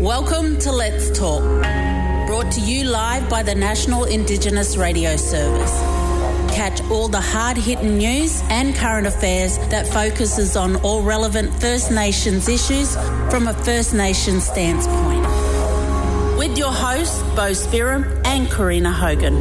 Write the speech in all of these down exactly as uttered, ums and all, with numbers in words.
Welcome to Let's Talk, brought to you live by the National Indigenous Radio Service. Catch all the hard-hitting news and current affairs that focuses on all relevant First Nations issues from a First Nations standpoint. With your hosts, Bo Spiram and Karina Hogan.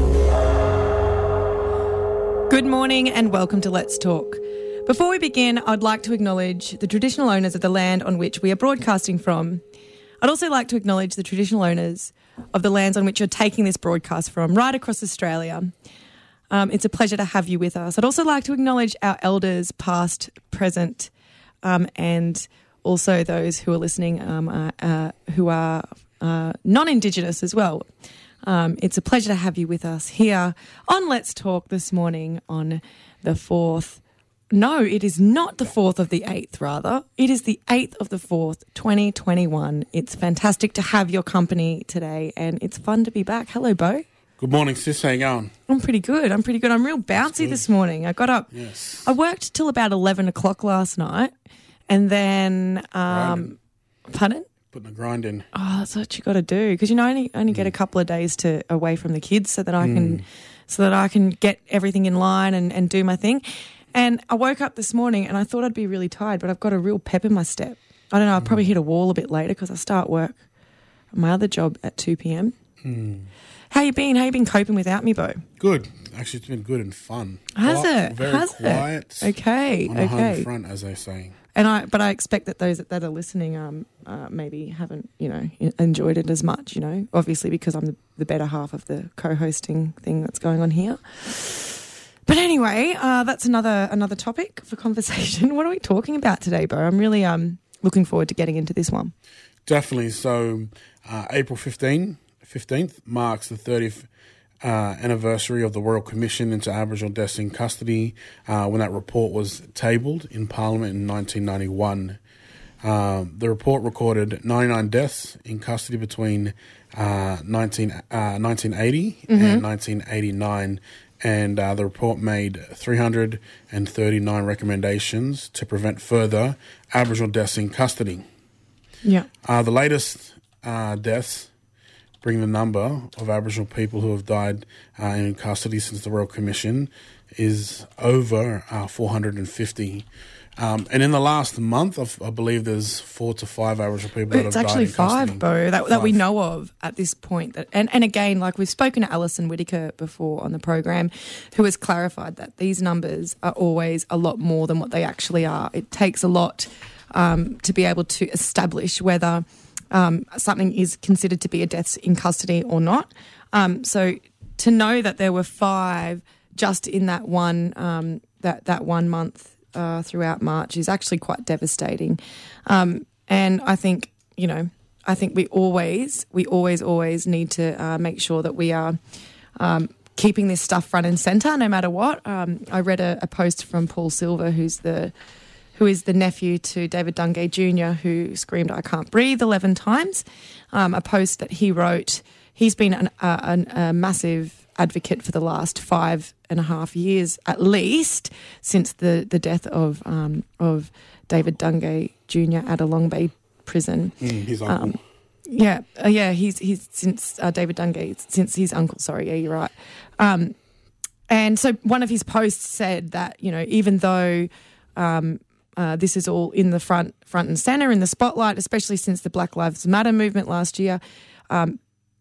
Good morning and welcome to Let's Talk. Before we begin, I'd like to acknowledge the traditional owners of the land on which we are broadcasting from. I'd also like to acknowledge the traditional owners of the lands on which you're taking this broadcast from, right across Australia. Um, it's a pleasure to have you with us. I'd also like to acknowledge our elders, past, present, um, and also those who are listening um, uh, uh, who are uh, non-Indigenous as well. Um, it's a pleasure to have you with us here on Let's Talk this morning on the fourth. No, it is not the fourth of the eighth, rather. It is the eighth of the fourth, twenty twenty-one. It's fantastic to have your company today, and it's fun to be back. Hello, Bo. Good morning, sis. How you going? I'm pretty good. I'm pretty good. I'm real bouncy this morning. I got up. Yes. I worked till about eleven o'clock last night, and then, um, pardon? Putting a grind in. Oh, that's what you got to do, because you know I only only mm. get a couple of days to away from the kids, so that I mm. can, so that I can get everything in line and, and do my thing. And I woke up this morning and I thought I'd be really tired, but I've got a real pep in my step. I don't know, I'll probably hit a wall a bit later because I start work on my other job at two p.m. Mm. How you been? How you been coping without me, Bo? Good. Actually, it's been good and fun. Has quiet, it? Very Has quiet. It? Okay. On the okay. home front, as they say. And I, but I expect that those that, that are listening, um, uh, maybe haven't, you know, enjoyed it as much. You know, obviously because I'm the, the better half of the co-hosting thing that's going on here. But anyway, uh, that's another another topic for conversation. What are we talking about today, Bo? I'm really um looking forward to getting into this one. Definitely. So uh, April fifteenth, fifteenth marks the thirtieth uh, anniversary of the Royal Commission into Aboriginal Deaths in Custody uh, when that report was tabled in Parliament in nineteen ninety-one. Um, the report recorded ninety-nine deaths in custody between uh, nineteen, uh, nineteen eighty mm-hmm. and nineteen eighty-nine. And uh, the report made three hundred thirty-nine recommendations to prevent further Aboriginal deaths in custody. Yeah. Uh, the latest uh, deaths bring the number of Aboriginal people who have died uh, in custody since the Royal Commission is over uh, four hundred fifty. Um, and in the last month, I've, I believe there's four to five Aboriginal people that it's have died in custody. It's actually five, Bo, that, five. that we know of at this point. That, and, and again, like we've spoken to Alison Whittaker before on the program, who has clarified that these numbers are always a lot more than what they actually are. It takes a lot um, to be able to establish whether um, something is considered to be a death in custody or not. Um, so to know that there were five just in that one um, that that one month Uh, throughout March is actually quite devastating. Um, and I think, you know, I think we always, we always, always need to uh, make sure that we are um, keeping this stuff front and centre no matter what. Um, I read a, a post from Paul Silver, who's the who is the nephew to David Dungay Junior, who screamed, "I can't breathe" eleven times. Um, a post that he wrote. He's been an, uh, an, a massive advocate for the last five and a half years, at least, since the, the death of um, of David Dungay Junior at a Long Bay prison. Mm, his uncle. Um, yeah, uh, yeah, he's he's since uh, David Dungay, since his uncle. Sorry, yeah, you're right. Um, and so one of his posts said that, you know, even though um, uh, this is all in the front front and centre in the spotlight, especially since the Black Lives Matter movement last year. Um,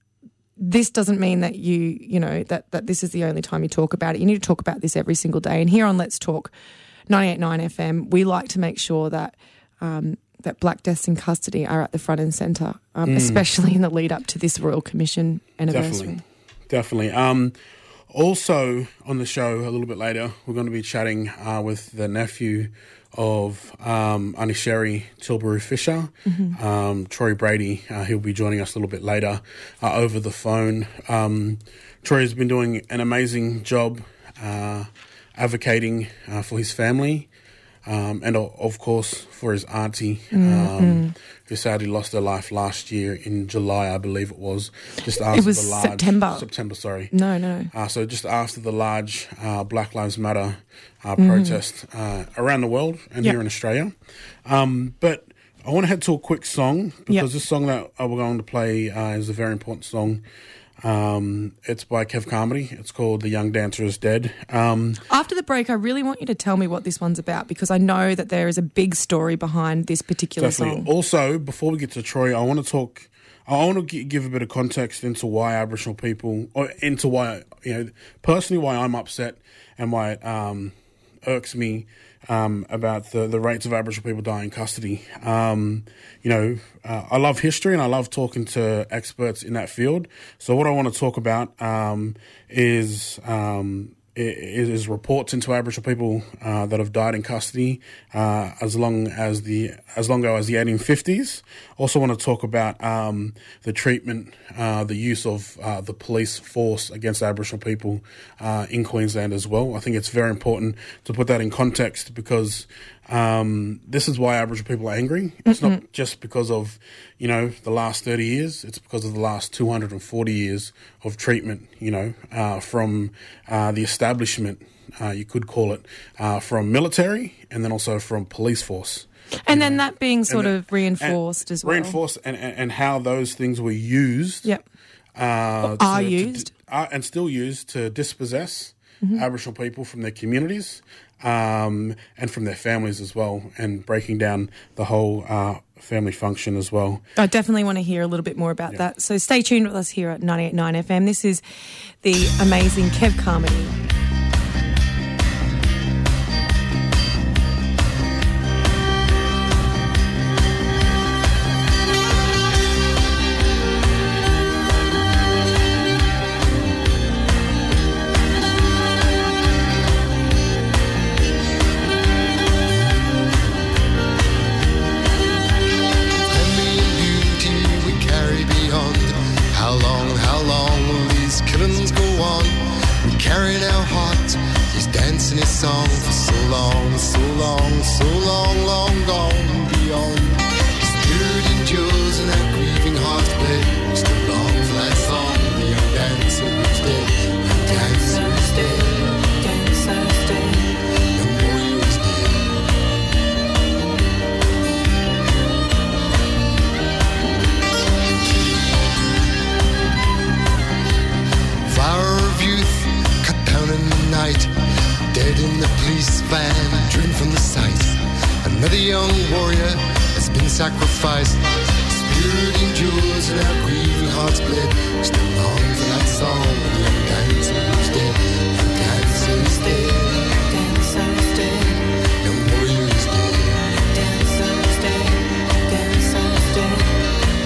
This doesn't mean that you, you know, that, that this is the only time you talk about it. You need to talk about this every single day. And here on Let's Talk ninety-eight point nine F M, we like to make sure that um, that black deaths in custody are at the front and centre, um, mm. especially in the lead up to this Royal Commission anniversary. Definitely, definitely. Um, also on the show a little bit later, we're going to be chatting uh, with the nephew of um, Auntie Sherry Tilbury Fisher, mm-hmm. um, Troy Brady. Uh, he'll be joining us a little bit later uh, over the phone. Um, Troy has been doing an amazing job uh, advocating uh, for his family um, and, of course, for his auntie, mm-hmm. um, who sadly lost her life last year in July, I believe it was. Just after it was the large, September. September, sorry. No, no. Uh, so just after the large uh, Black Lives Matter uh, protest mm. uh, around the world and yep. here in Australia. Um, but I want to head to a quick song because Yep. this song that uh, we're going to play uh, is a very important song. Um, it's by Kev Carmody. It's called The Young Dancer is Dead. Um, After the break, I really want you to tell me what this one's about because I know that there is a big story behind this particular definitely. song. Also, before we get to Troy, I want to talk. I want to g- give a bit of context into why Aboriginal people, or into why you know, personally, why I'm upset and why it um, irks me um, about the, the rates of Aboriginal people dying in custody. Um, you know, uh, I love history and I love talking to experts in that field. So what I want to talk about um, is. Um, Is, is reports into Aboriginal people uh, that have died in custody uh, as long as the as long ago as the eighteen fifties. Also, want to talk about um, the treatment, uh, the use of uh, the police force against Aboriginal people uh, in Queensland as well. I think it's very important to put that in context because um, this is why Aboriginal people are angry. It's mm-hmm. not just because of you know the last thirty years. It's because of the last two hundred forty years of treatment. You know, uh, from uh, the establishment, uh, you could call it, uh, from military and then also from police force. And then know. that being sort then, of reinforced as well. Reinforced and, and, and how those things were used. Yep. Uh, are to, used. To, uh, and still used to dispossess mm-hmm. Aboriginal people from their communities um, and from their families as well, and breaking down the whole uh, family function as well. I definitely want to hear a little bit more about yeah. that. So stay tuned with us here at ninety-eight point nine F M. This is the amazing Kev Carmody. Sacrifice, spirit endures and our grieving hearts bled. Still long for that song when the young dancer who's dead. Young dancer is dead. Dancer is dead. Young warrior is dead. Dancer is dead. Dancer is dead.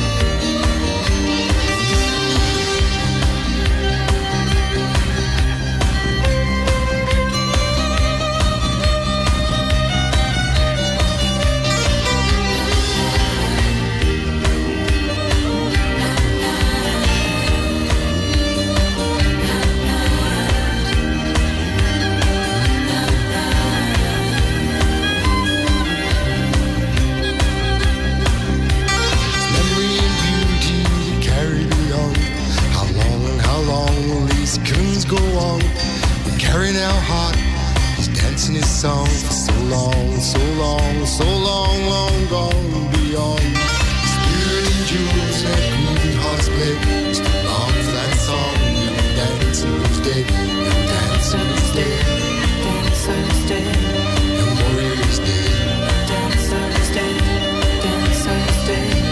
Song for so long, so long, so long, long gone beyond. Spirit endures and grieving hearts bled. Still long for that song. Young dancer is dead. Young dancer is dead. Dancer is dead. Young warrior is dead. Dancer is dead. Dancer is dead.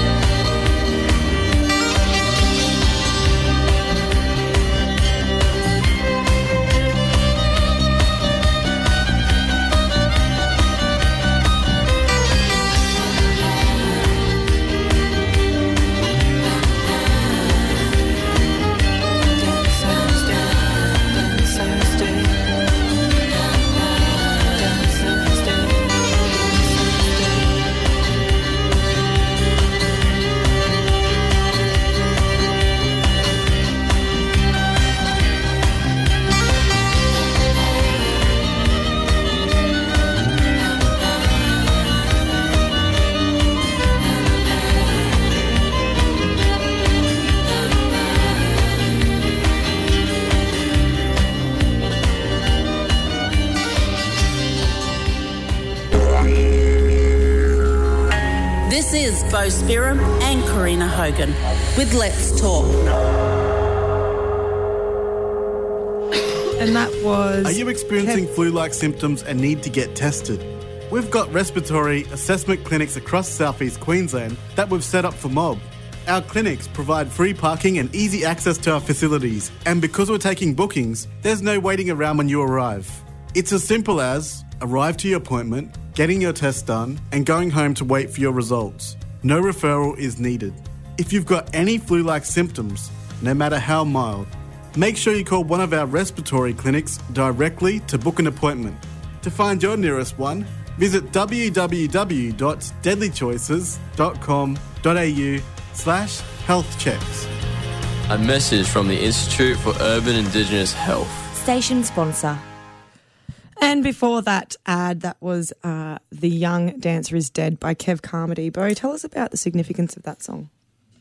Bo Spiram and Karina Hogan with Let's Talk. And that was... Are you experiencing Kev- flu-like symptoms and need to get tested? We've got respiratory assessment clinics across southeast Queensland that we've set up for Mob. Our clinics provide free parking and easy access to our facilities, and because we're taking bookings, there's no waiting around when you arrive. It's as simple as arrive to your appointment, getting your test done, and going home to wait for your results. No referral is needed. If you've got any flu-like symptoms, no matter how mild, make sure you call one of our respiratory clinics directly to book an appointment. To find your nearest one, visit www.deadlychoices.com.au slash health checks. A message from the Institute for Urban Indigenous Health. Station sponsor. And before that ad, that was uh, The Young Dancer is Dead by Kev Carmody. Bo, tell us about the significance of that song.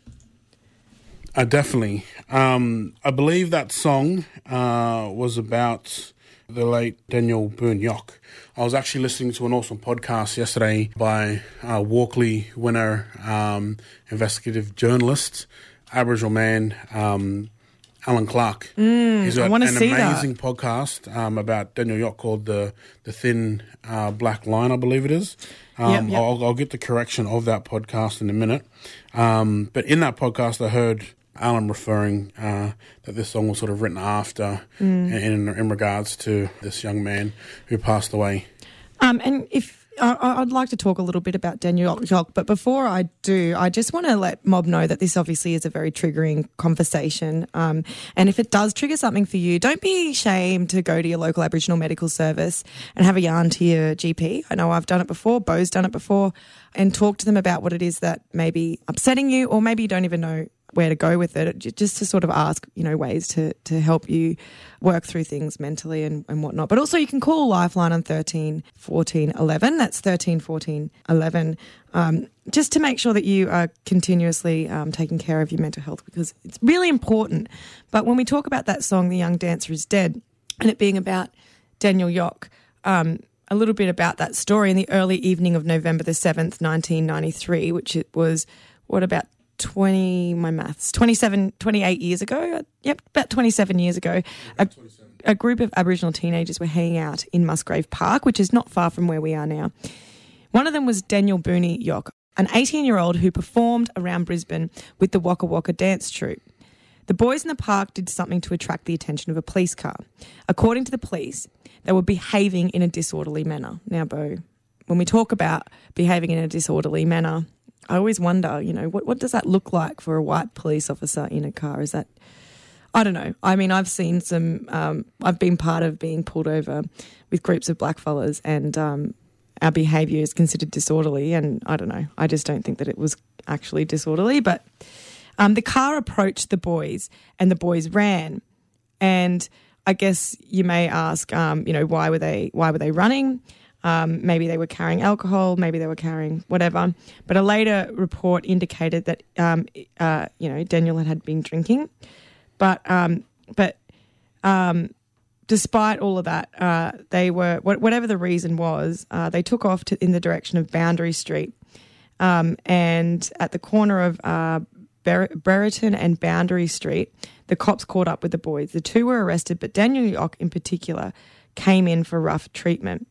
Uh, definitely. Um, I believe that song uh, was about the late Daniel Boone Yock. I was actually listening to an awesome podcast yesterday by uh, Walkley winner, um, investigative journalist, Aboriginal man, um, Alan Clark. Mm, He's I got wanna an see that. amazing podcast um, about Daniel Yock called The the Thin uh, Black Line, I believe it is. Um, Yep, yep. I'll, I'll get the correction of that podcast in a minute. Um, but in that podcast, I heard Alan referring uh, that this song was sort of written after Mm. in, in regards to this young man who passed away. Um, and if I, I'd like to talk a little bit about Daniel Yock, but before I do, I just want to let Mob know that this obviously is a very triggering conversation. Um, and if it does trigger something for you, don't be ashamed to go to your local Aboriginal medical service and have a yarn to your G P. I know I've done it before, Bo's done it before, and talk to them about what it is that may be upsetting you, or maybe you don't even know where to go with it, just to sort of ask, you know, ways to to help you work through things mentally and, and whatnot. But also you can call Lifeline on thirteen fourteen eleven. That's thirteen fourteen eleven, um, just to make sure that you are continuously um, taking care of your mental health, because it's really important. But when we talk about that song, The Young Dancer is Dead, and it being about Daniel Yock, um, a little bit about that story. In the early evening of November the seventh, nineteen ninety-three, which it was, what, about twenty, my maths, twenty-seven, twenty-eight years ago. Yep, about twenty-seven years ago. A, a group of Aboriginal teenagers were hanging out in Musgrave Park, which is not far from where we are now. One of them was Daniel Boone Yock, an eighteen-year-old who performed around Brisbane with the Waka Waka dance troupe. The boys in the park did something to attract the attention of a police car. According to the police, they were behaving in a disorderly manner. Now, Bo, when we talk about behaving in a disorderly manner, I always wonder, you know, what, what does that look like for a white police officer in a car? Is that, I don't know. I mean, I've seen some, um, I've been part of being pulled over with groups of blackfellas, and um, our behaviour is considered disorderly, and I don't know. I just don't think that it was actually disorderly. But um, the car approached the boys and the boys ran. And I guess you may ask, um, you know, why were they, why were they running? Um, maybe they were carrying alcohol, maybe they were carrying whatever. But a later report indicated that, um, uh, you know, Daniel had, had been drinking. But um, but um, despite all of that, uh, they were, whatever the reason was, uh, they took off to, in the direction of Boundary Street. Um, and at the corner of uh, Ber- Brereton and Boundary Street, the cops caught up with the boys. The two were arrested, but Daniel Yock in particular came in for rough treatment.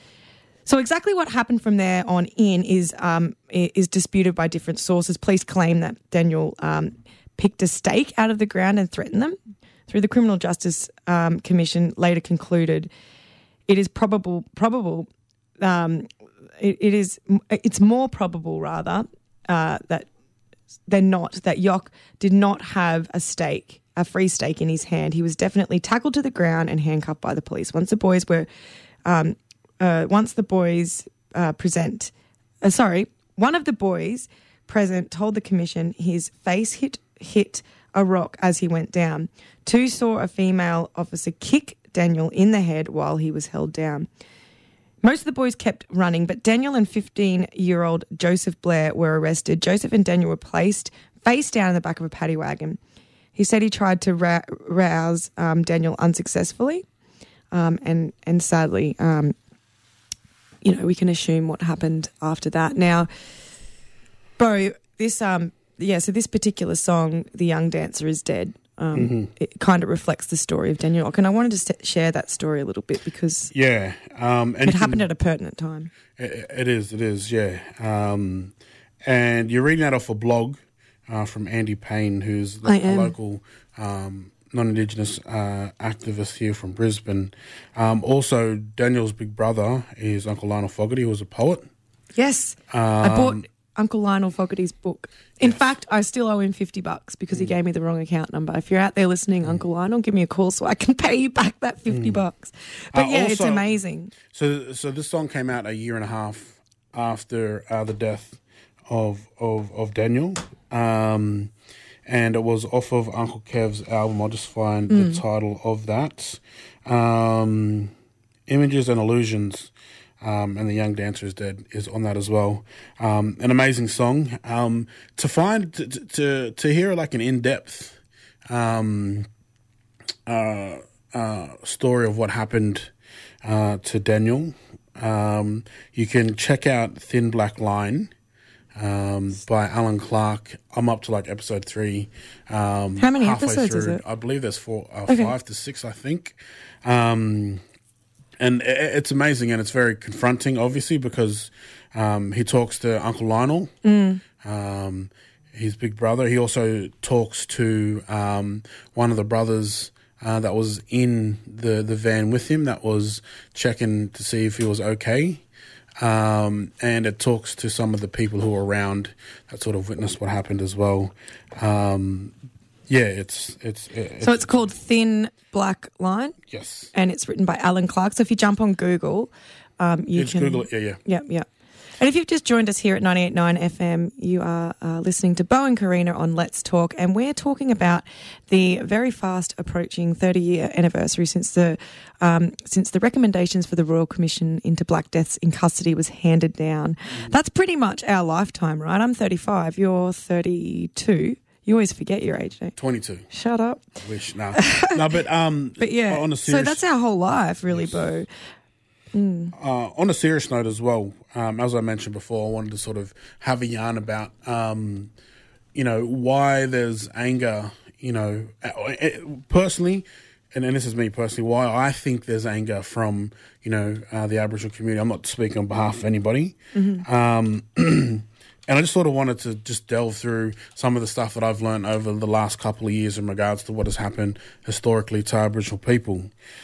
So exactly what happened from there on in is um, is disputed by different sources. Police claim that Daniel um, picked a stake out of the ground and threatened them. Through the Criminal Justice um, Commission later concluded it is probable probable um, it, it is it's more probable rather uh, that than not that Yock did not have a stake, a free stake in his hand. He was definitely tackled to the ground and handcuffed by the police. Once the boys were um, Uh, once the boys uh, present, uh, sorry, one of the boys present told the commission his face hit hit a rock as he went down. Two saw a female officer kick Daniel in the head while he was held down. Most of the boys kept running, but Daniel and fifteen-year-old Joseph Blair were arrested. Joseph and Daniel were placed face down in the back of a paddy wagon. He said he tried to ra- rouse um, Daniel unsuccessfully, um, and and sadly. Um, You know, we can assume what happened after that. Now, Bo, this um yeah, so this particular song, "The Young Dancer Is Dead," um, Mm-hmm. it kind of reflects the story of Daniel Ock, and I wanted to st- share that story a little bit because Yeah, um, and it you happened can- at a pertinent time. It, it is, it is, yeah. Um, and you're reading that off a blog uh, from Andy Payne, who's I a am. local um, non-Indigenous uh, activist here from Brisbane. Um, also, Daniel's big brother is Uncle Lionel Fogarty, who was a poet. Yes, I Um, bought Uncle Lionel Fogarty's book. In fact, I still owe him fifty bucks because he Mm. gave me the wrong account number. If you're out there listening, Uncle Lionel, give me a call so I can pay you back that fifty bucks. But Uh, yeah, it's also- amazing. So, so this song came out a year and a half after uh, the death of of, of Daniel, um, and it was off of Uncle Kev's album. I'll just find the title of that, um, "Images and Illusions," um, and "The Young Dancer Is Dead" is on that as well. Um, an amazing song. Um, to find to, to to hear like an in depth. Um, uh, uh, story of what happened uh, to Daniel. Um, you can check out Thin Black Line um, by Alan Clark. I'm up to like episode three. Um, How many halfway episodes is through. it? I believe there's four, uh, Okay. five to six, I think. Um, and i- it's amazing, and it's very confronting, obviously, because um, he talks to Uncle Lionel, Mm. um, his big brother. He also talks to um, one of the brothers uh, that was in the, the van with him, that was checking to see if he was okay. Um, and it talks to some of the people who were around that sort of witnessed what happened as well. Um, yeah, it's, it's, it's So it's called Thin Black Line, yes. and it's written by Alan Clark. So if you jump on Google, um, you Just can Google it. Yeah, yeah. Yep, yep. And if you've just joined us here at ninety-eight point nine F M, you are uh, listening to Bo and Karina on Let's Talk, and we're talking about the very fast approaching thirty-year anniversary since the um, since the recommendations for the Royal Commission into Black Deaths in Custody was handed down. That's pretty much our lifetime, right? I'm thirty-five, you're thirty-two. You always forget your age, don't you? twenty-two. Shut up. Wish. No. no, but, um, But yeah, on a so serious, that's our whole life, really, Bo. Uh, on a serious note as well, um, as I mentioned before, I wanted to sort of have a yarn about, um, you know, why there's anger, you know, uh, it, personally, and, and this is me personally, why I think there's anger from, you know, uh, the Aboriginal community. I'm not speaking on behalf of anybody. Um, and I just sort of wanted to just delve through some of the stuff that I've learned over the last couple of years in regards to what has happened historically to Aboriginal people.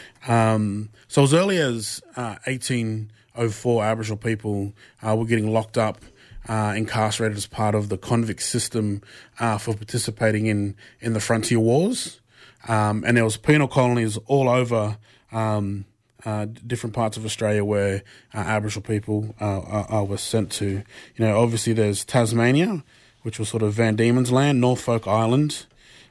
Um, so as early as uh, eighteen oh four, Aboriginal people uh, were getting locked up, uh, incarcerated as part of the convict system uh, for participating in, in the frontier wars. Um, and there was penal colonies all over um, uh, different parts of Australia where uh, Aboriginal people uh, uh, uh, were sent to. You know, obviously there's Tasmania, which was sort of Van Diemen's Land, Norfolk Island.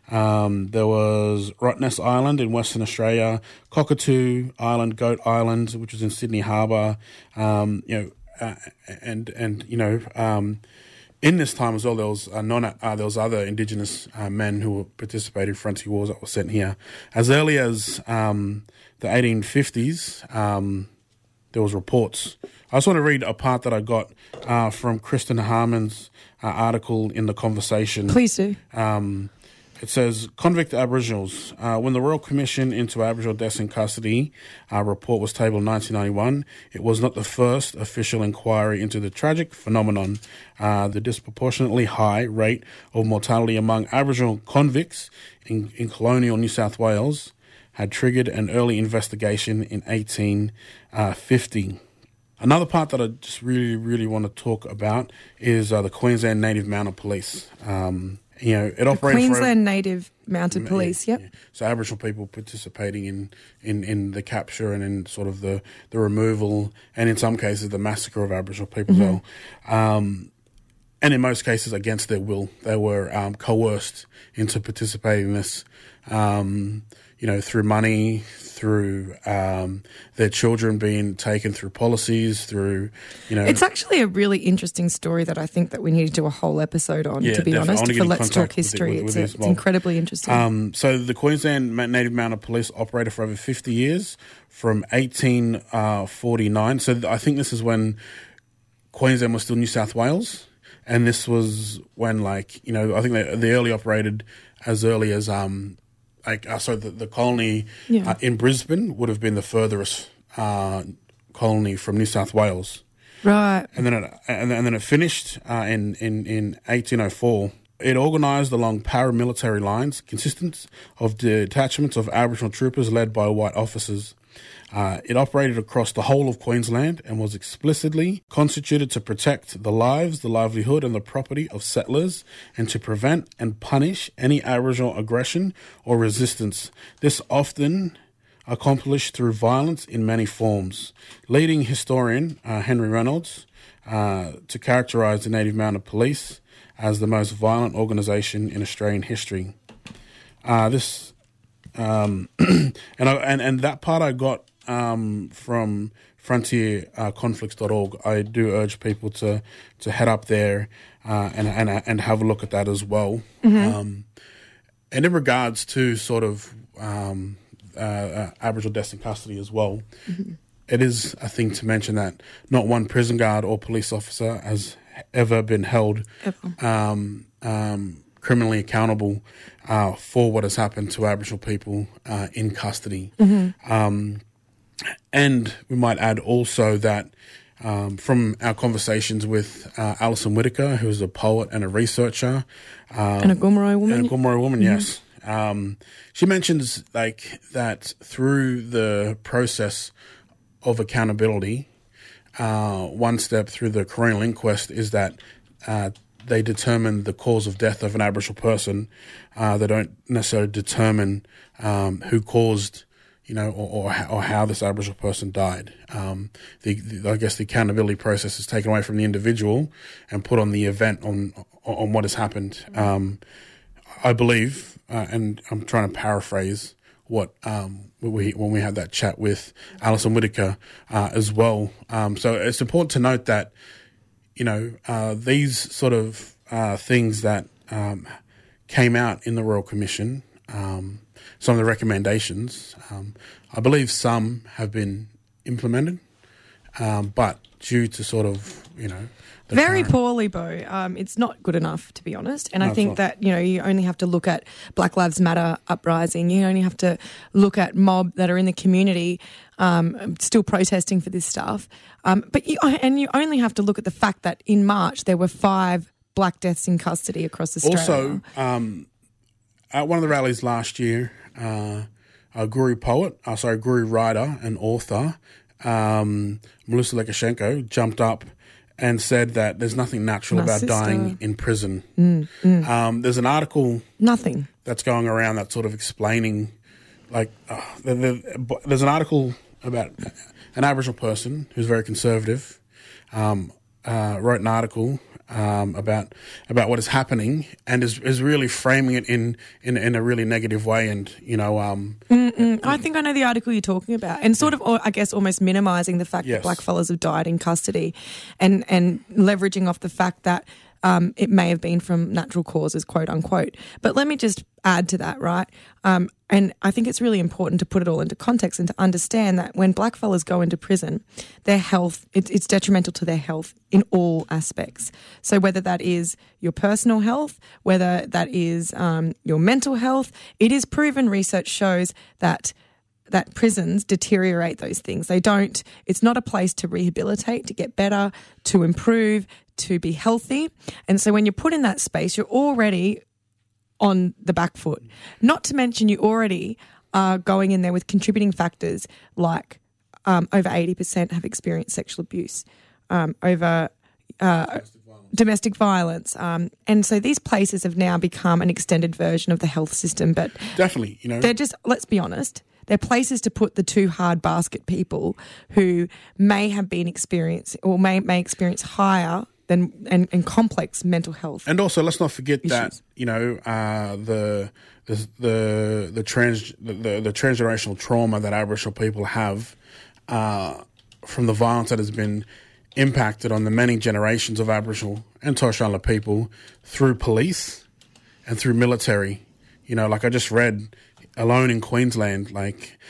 Um, there was Rottnest Island in Western Australia, Cockatoo Island, Goat Island, which was in Sydney Harbour. Um, you know, uh, and and you know, um, in this time as well, there was uh, non uh, there was other Indigenous uh, men who were participating in frontier wars that were sent here as early as um, the eighteen fifties. Um, there was reports. I just want to read a part that I got uh, from Kristen Harmon's uh, article in The Conversation. Please do. Um, it says, convict Aboriginals. Uh, when the Royal Commission into Aboriginal Deaths in Custody uh, report was tabled in nineteen ninety-one, it was not the first official inquiry into the tragic phenomenon. Uh, the disproportionately high rate of mortality among Aboriginal convicts in, in colonial New South Wales had triggered an early investigation in eighteen fifty. Another part that I just really, really want to talk about is uh, the Queensland Native Mounted Police. Um, you know, it operated Queensland for, Native Mounted Police, yeah, yep. yeah. So Aboriginal people participating in, in, in the capture and in sort of the, the removal and in some cases the massacre of Aboriginal people Mm-hmm. as well. Um, and in most cases against their will. They were um, coerced into participating in this, um, you know, through money, through um, their children being taken through policies, through, you know... It's actually a really interesting story that I think that we need to do a whole episode on, Yeah, to be definitely. I honest, wanna get for in Let's contact Talk with it- History. with- with it's, this a- it's mob. incredibly interesting. Um, so the Queensland Ma- Native Mounted Police operated for over fifty years, from eighteen forty-nine. So th- I think this is when Queensland was still New South Wales. and this was when, like, you know, I think they, they early operated as early as um, like uh, so the, the colony Yeah. uh, in Brisbane would have been the furthest uh, colony from New South Wales. Right. And then it, and then, and then it finished uh, in, in, in eighteen oh four. It organised along paramilitary lines, consistent of detachments of Aboriginal troopers led by white officers. Uh, it operated across the whole of Queensland and was explicitly constituted to protect the lives, the livelihood and the property of settlers and to prevent and punish any Aboriginal aggression or resistance. This often accomplished through violence in many forms. Leading historian uh, Henry Reynolds uh, to characterise the Native Mounted Police as the most violent organisation in Australian history. Uh, this um, and, I, and and that part I got um, from frontier conflicts dot org. I do urge people to to head up there uh, and and and have a look at that as well. Mm-hmm. Um, and in regards to sort of um, uh, uh, Aboriginal deaths in custody as well, mm-hmm. it is a thing to mention that not one prison guard or police officer has ever been held um, um, criminally accountable uh, for what has happened to Aboriginal people uh, in custody. Mm-hmm. Um, and we might add also that um, from our conversations with uh, Alison Whittaker, who is a poet and a researcher. Um, and a Gomeroi woman. And a Gomeroi woman, mm-hmm. yes. Um, she mentions like that through the process of accountability, Uh, one step through the coronial inquest is that uh, they determine the cause of death of an Aboriginal person. Uh, they don't necessarily determine um, who caused, you know, or, or, or how this Aboriginal person died. Um, the, the, I guess the accountability process is taken away from the individual and put on the event, on on what has happened. Um, I believe, uh, and I'm trying to paraphrase what um, we, when we had that chat with Alison Whittaker uh, as well. Um, so it's important to note that, you know, uh, these sort of uh, things that um, came out in the Royal Commission, um, some of the recommendations, um, I believe some have been implemented, um, but due to sort of, you know, Very current- poorly, Bo. Um, it's not good enough, to be honest. And No, I it's think not. that, you know, you only have to look at Black Lives Matter uprising. You only have to look at mob that are in the community um, still protesting for this stuff. Um, but you, and you only have to look at the fact that in March there were five black deaths in custody across Australia. Also, um, at one of the rallies last year, uh, a Guru poet, uh, sorry, Guru writer and author, um, Melissa Lekashenko, jumped up and said that there's nothing natural My about sister. dying in prison. Mm, mm. Um, there's an article Nothing. that's going around that's sort of explaining, like, uh, the, the, there's an article about an Aboriginal person who's very conservative, um, uh, wrote an article um, about about what is happening and is is really framing it in, in, in a really negative way, and you know, um, Mm-mm. I think I know the article you're talking about, and sort of, I guess, almost minimising the fact Yes. that blackfellas have died in custody, and and leveraging off the fact that um, it may have been from natural causes, quote unquote. But let me just add to that, right? Um, and I think it's really important to put it all into context and to understand that when blackfellas go into prison, their health, it, it's detrimental to their health in all aspects. So whether that is your personal health, whether that is um, your mental health, it is proven, research shows that that prisons deteriorate those things. They don't, it's not a place to rehabilitate, to get better, to improve, to be healthy. And so when you're put in that space, you're already on the back foot. Not to mention you already are going in there with contributing factors like um, over eighty percent have experienced sexual abuse, um, over uh, domestic violence. Domestic violence. Um, and so these places have now become an extended version of the health system. But definitely, you know, they're just, let's be honest, they're places to put the too hard basket people who may have been experienced or may, may experience higher than and, and complex mental health. And also, let's not forget issues. that, you know, uh, the the the the trans the, the, the transgenerational trauma that Aboriginal people have uh, from the violence that has been impacted on the many generations of Aboriginal and Torres Strait Islander people through police and through military. You know, like I just read, alone in Queensland, like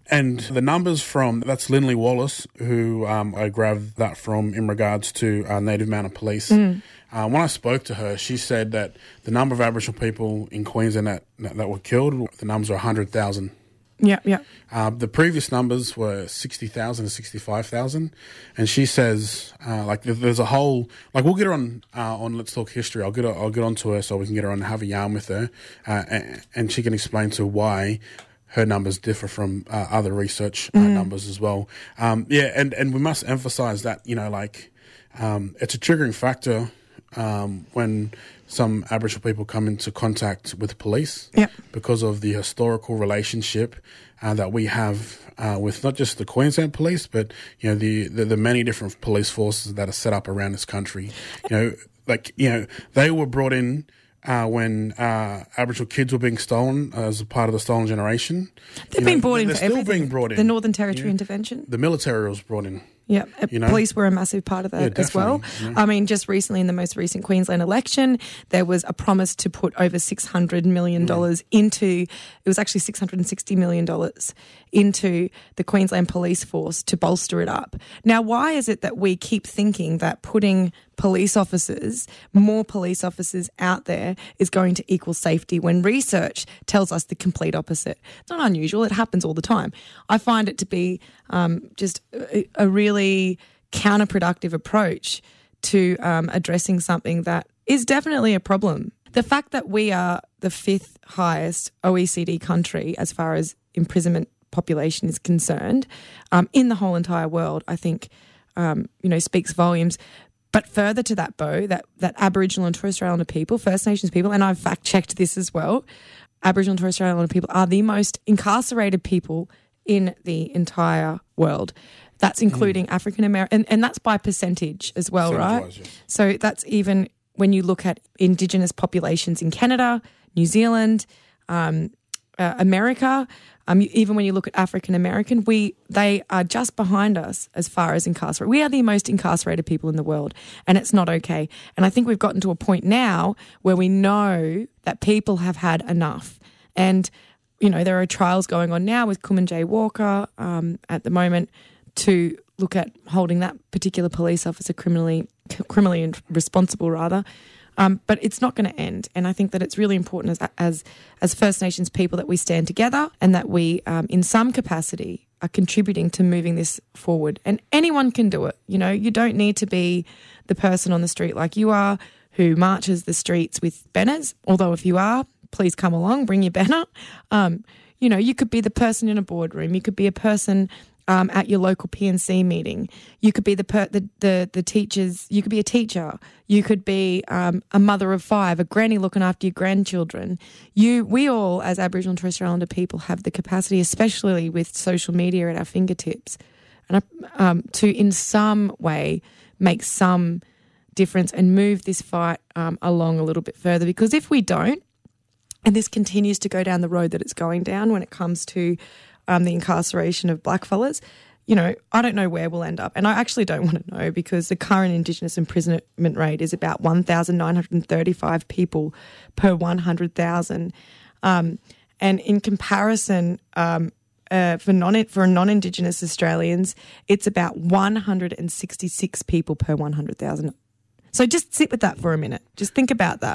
And the numbers from, that's Lindley Wallace, who um, I grabbed that from in regards to uh, Native Mounted Police. Mm. Uh, when I spoke to her, she said that the number of Aboriginal people in Queensland that, that were killed, the numbers are one hundred thousand. Yeah, yeah. Uh, the previous numbers were sixty thousand and sixty-five thousand. And she says, uh, like, there's a whole, like, we'll get her on, uh, on Let's Talk History. I'll get her, I'll get on to her so we can get her on and have a yarn with her. Uh, and, and she can explain to why her numbers differ from uh, other research uh, mm. numbers as well. Um, yeah, and, and we must emphasize that, you know, like, um, it's a triggering factor um, when some Aboriginal people come into contact with police yep. because of the historical relationship uh, that we have uh, with not just the Queensland Police, but, you know, the, the, the many different police forces that are set up around this country. You know, like, you know, they were brought in Uh, when uh, Aboriginal kids were being stolen as a part of the stolen generation. They've you been know, brought in they're for still everything. being brought in. The Northern Territory yeah. intervention. The military was brought in. Yeah, you know? Police were a massive part of that yeah, as well. you know? I mean, just recently in the most recent Queensland election, there was a promise to put over six hundred million dollars mm. into, it was actually six hundred sixty million dollars into the Queensland Police Force to bolster it up. Now, why is it that we keep thinking that putting police officers, more police officers out there is going to equal safety when research tells us the complete opposite? It's not unusual. It happens all the time. I find it to be um, just a, a really counterproductive approach to um, addressing something that is definitely a problem. The fact that we are the fifth highest O E C D country as far as imprisonment population is concerned um, in the whole entire world, I think, um, you know, speaks volumes. But further to that, Bo, that, that Aboriginal and Torres Strait Islander people, First Nations people, and I've fact-checked this as well, Aboriginal and Torres Strait Islander people are the most incarcerated people in the entire world. That's including mm. African American, and, and that's by percentage as well, right? Yeah. So that's even when you look at Indigenous populations in Canada, New Zealand, um, uh, America, um, even when you look at African American, we they are just behind us as far as incarcerated. We are the most incarcerated people in the world, and it's not okay. And I think we've gotten to a point now where we know that people have had enough. And, you know, there are trials going on now with Kuman J. Walker um, at the moment to look at holding that particular police officer criminally criminally responsible, rather. Um, but it's not going to end. And I think that it's really important as as as First Nations people that we stand together and that we, um, in some capacity, are contributing to moving this forward. And anyone can do it. You know, you don't need to be the person on the street like you are who marches the streets with banners, although if you are, please come along, bring your banner. Um, you know, you could be the person in a boardroom. You could be a person Um, at your local P N C meeting. You could be the, per, the the the teachers. You could be a teacher. You could be um, a mother of five, a granny looking after your grandchildren. You, we all, as Aboriginal and Torres Strait Islander people, have the capacity, especially with social media at our fingertips, and um, to in some way make some difference and move this fight um, along a little bit further. Because if we don't, and this continues to go down the road that it's going down when it comes to Um, the incarceration of blackfellas, you know, I don't know where we'll end up. And I actually don't want to know because the current Indigenous imprisonment rate is about one thousand nine hundred thirty-five people per one hundred thousand. Um, and in comparison, um, uh, for non for non-Indigenous Australians, it's about one hundred sixty-six people per one hundred thousand. So just sit with that for a minute. Just think about that.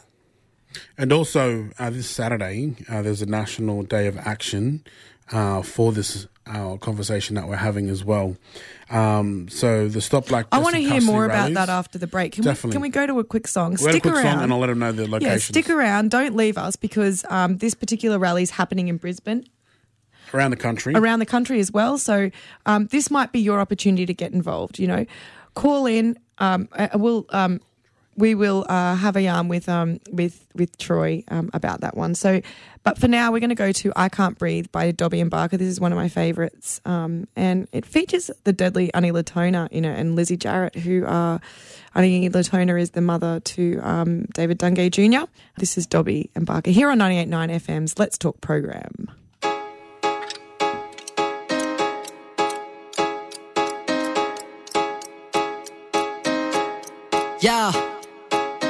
And also, uh, this Saturday, uh, there's a National Day of Action uh, for this uh, conversation that we're having as well. Um, so the Stop Black I want to hear more rallies, about that after the break. Can definitely. we, can we go to a quick song? We'll stick a quick around. song and I'll let them know the locations. Yeah, stick around. Don't leave us because um, this particular rally is happening in Brisbane. Around the country. Around the country as well. So um, this might be your opportunity to get involved, you know. Call in. Um, I will... Um, We will uh, have a yarn with um with with Troy um, about that one. So, but for now, we're going to go to "I Can't Breathe" by Dobby and Barker. This is one of my favourites, um, and it features the deadly Annie Latona in it and Lizzie Jarrett, who are Annie Latona is the mother to um, David Dungay Junior This is Dobby and Barker here on ninety-eight point nine F M's Let's Talk program. Yeah.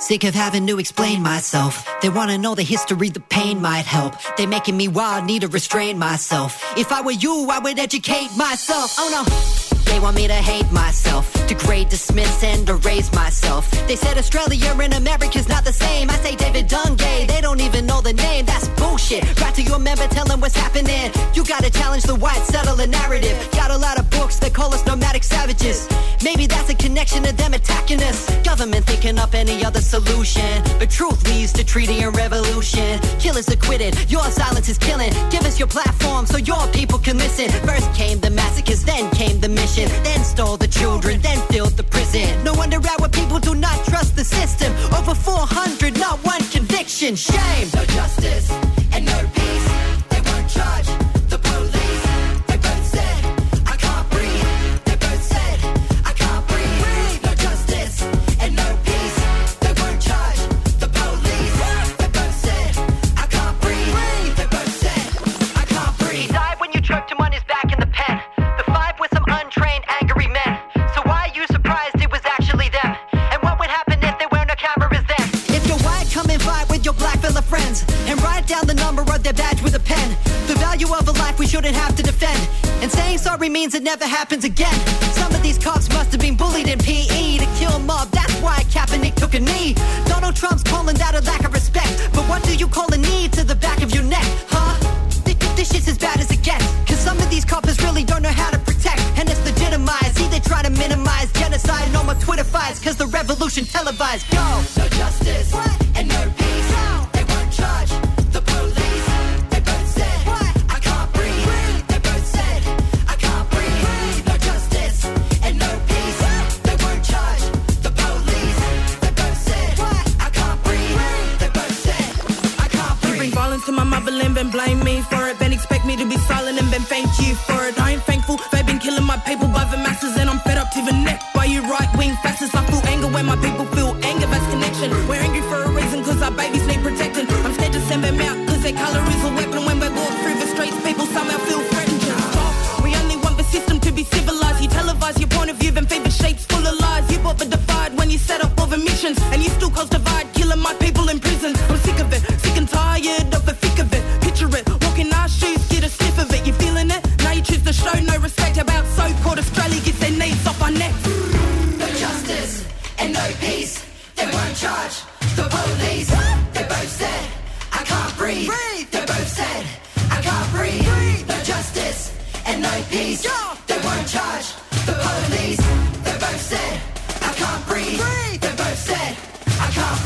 Sick of having to explain myself. They wanna know the history, the pain might help. They making me wild, need to restrain myself. If I were you, I would educate myself. Oh no. They want me to hate myself, degrade, dismiss, and erase myself. They said Australia and America's not the same. I say David Dungay, they don't even know the name. That's bullshit. Right to your member, tell them what's happening. You gotta challenge the white settler narrative. Got a lot of books that call us nomadic savages. Maybe that's a connection to them attacking us. Government thinking up any other solution, but truth leads to treaty and revolution. Killers acquitted, your silence is killing. Give us your platform so your people can listen. First came the massacres, then came the mission. Then stole the children, then filled the prison. No wonder our people do not trust the system. Over four hundred, not one conviction. Shame. No justice and no peace. They won't charge the police. They both said, I can't breathe. They both said, I can't breathe. No justice and no peace. They won't charge the police. They both said, I can't breathe. They both said, I can't breathe. He died when you choked him on his back in the pen. The five were some untrained, angry men. So why are you surprised it was actually them? And what would happen if there were no cameras then? If you're white, come and fight with your black fella friends and write down the number of their badge with a pen. The value of a life we shouldn't have to defend. And saying sorry means it never happens again. Some of these cops must have been bullied in P E to kill mob. That's why Kaepernick took a knee. Donald Trump's calling that a lack of respect. But what do you call a knee to the back of your neck, huh? This shit's as bad as it gets. Cause some of these coppers really don't know how to protect. And it's legitimized. See, they try to minimize genocide and all my Twitter fights. Cause the revolution televised. Go! No justice what? And no peace. No. They won't charge the police. They both said, what? I can't breathe. breathe. They both said, I can't breathe. breathe. No justice and no peace. What? They won't charge the police. They both said, what? I can't breathe. breathe. They both said, I can't breathe. You bring violence to my motherland and blame me for it. Then expect me to be silent and then thank you for it. I ain't thankful. They've been killing my people by the masses and I'm fed up to the neck by you right-wing fascists. I feel anger when my people feel anger. That's connection. We're angry for a reason cause our babies need protecting. I'm scared to send them out cause their colour is a weapon. When we walk through the streets, people somehow feel threatened. Just stop. We only want the system to be civilised. You televise your point of view, then feed the shapes full of lies. You bought the divide when you set up all the missions, and you still cause divide, killing my people in prisons. I'm sick of it, sick and tired of the thick of it. Picture it, walk in our shoes, get a sniff of it. You feeling it? Now you choose to show no respect. About so-called Australia gets their knees off our necks. No justice and no peace. They won't charge the police. They both said, I can't breathe. breathe. They both said, I can't breathe. breathe. No justice and no peace. Yeah. They won't charge the police. They both said, I can't breathe. breathe. They both said, I can't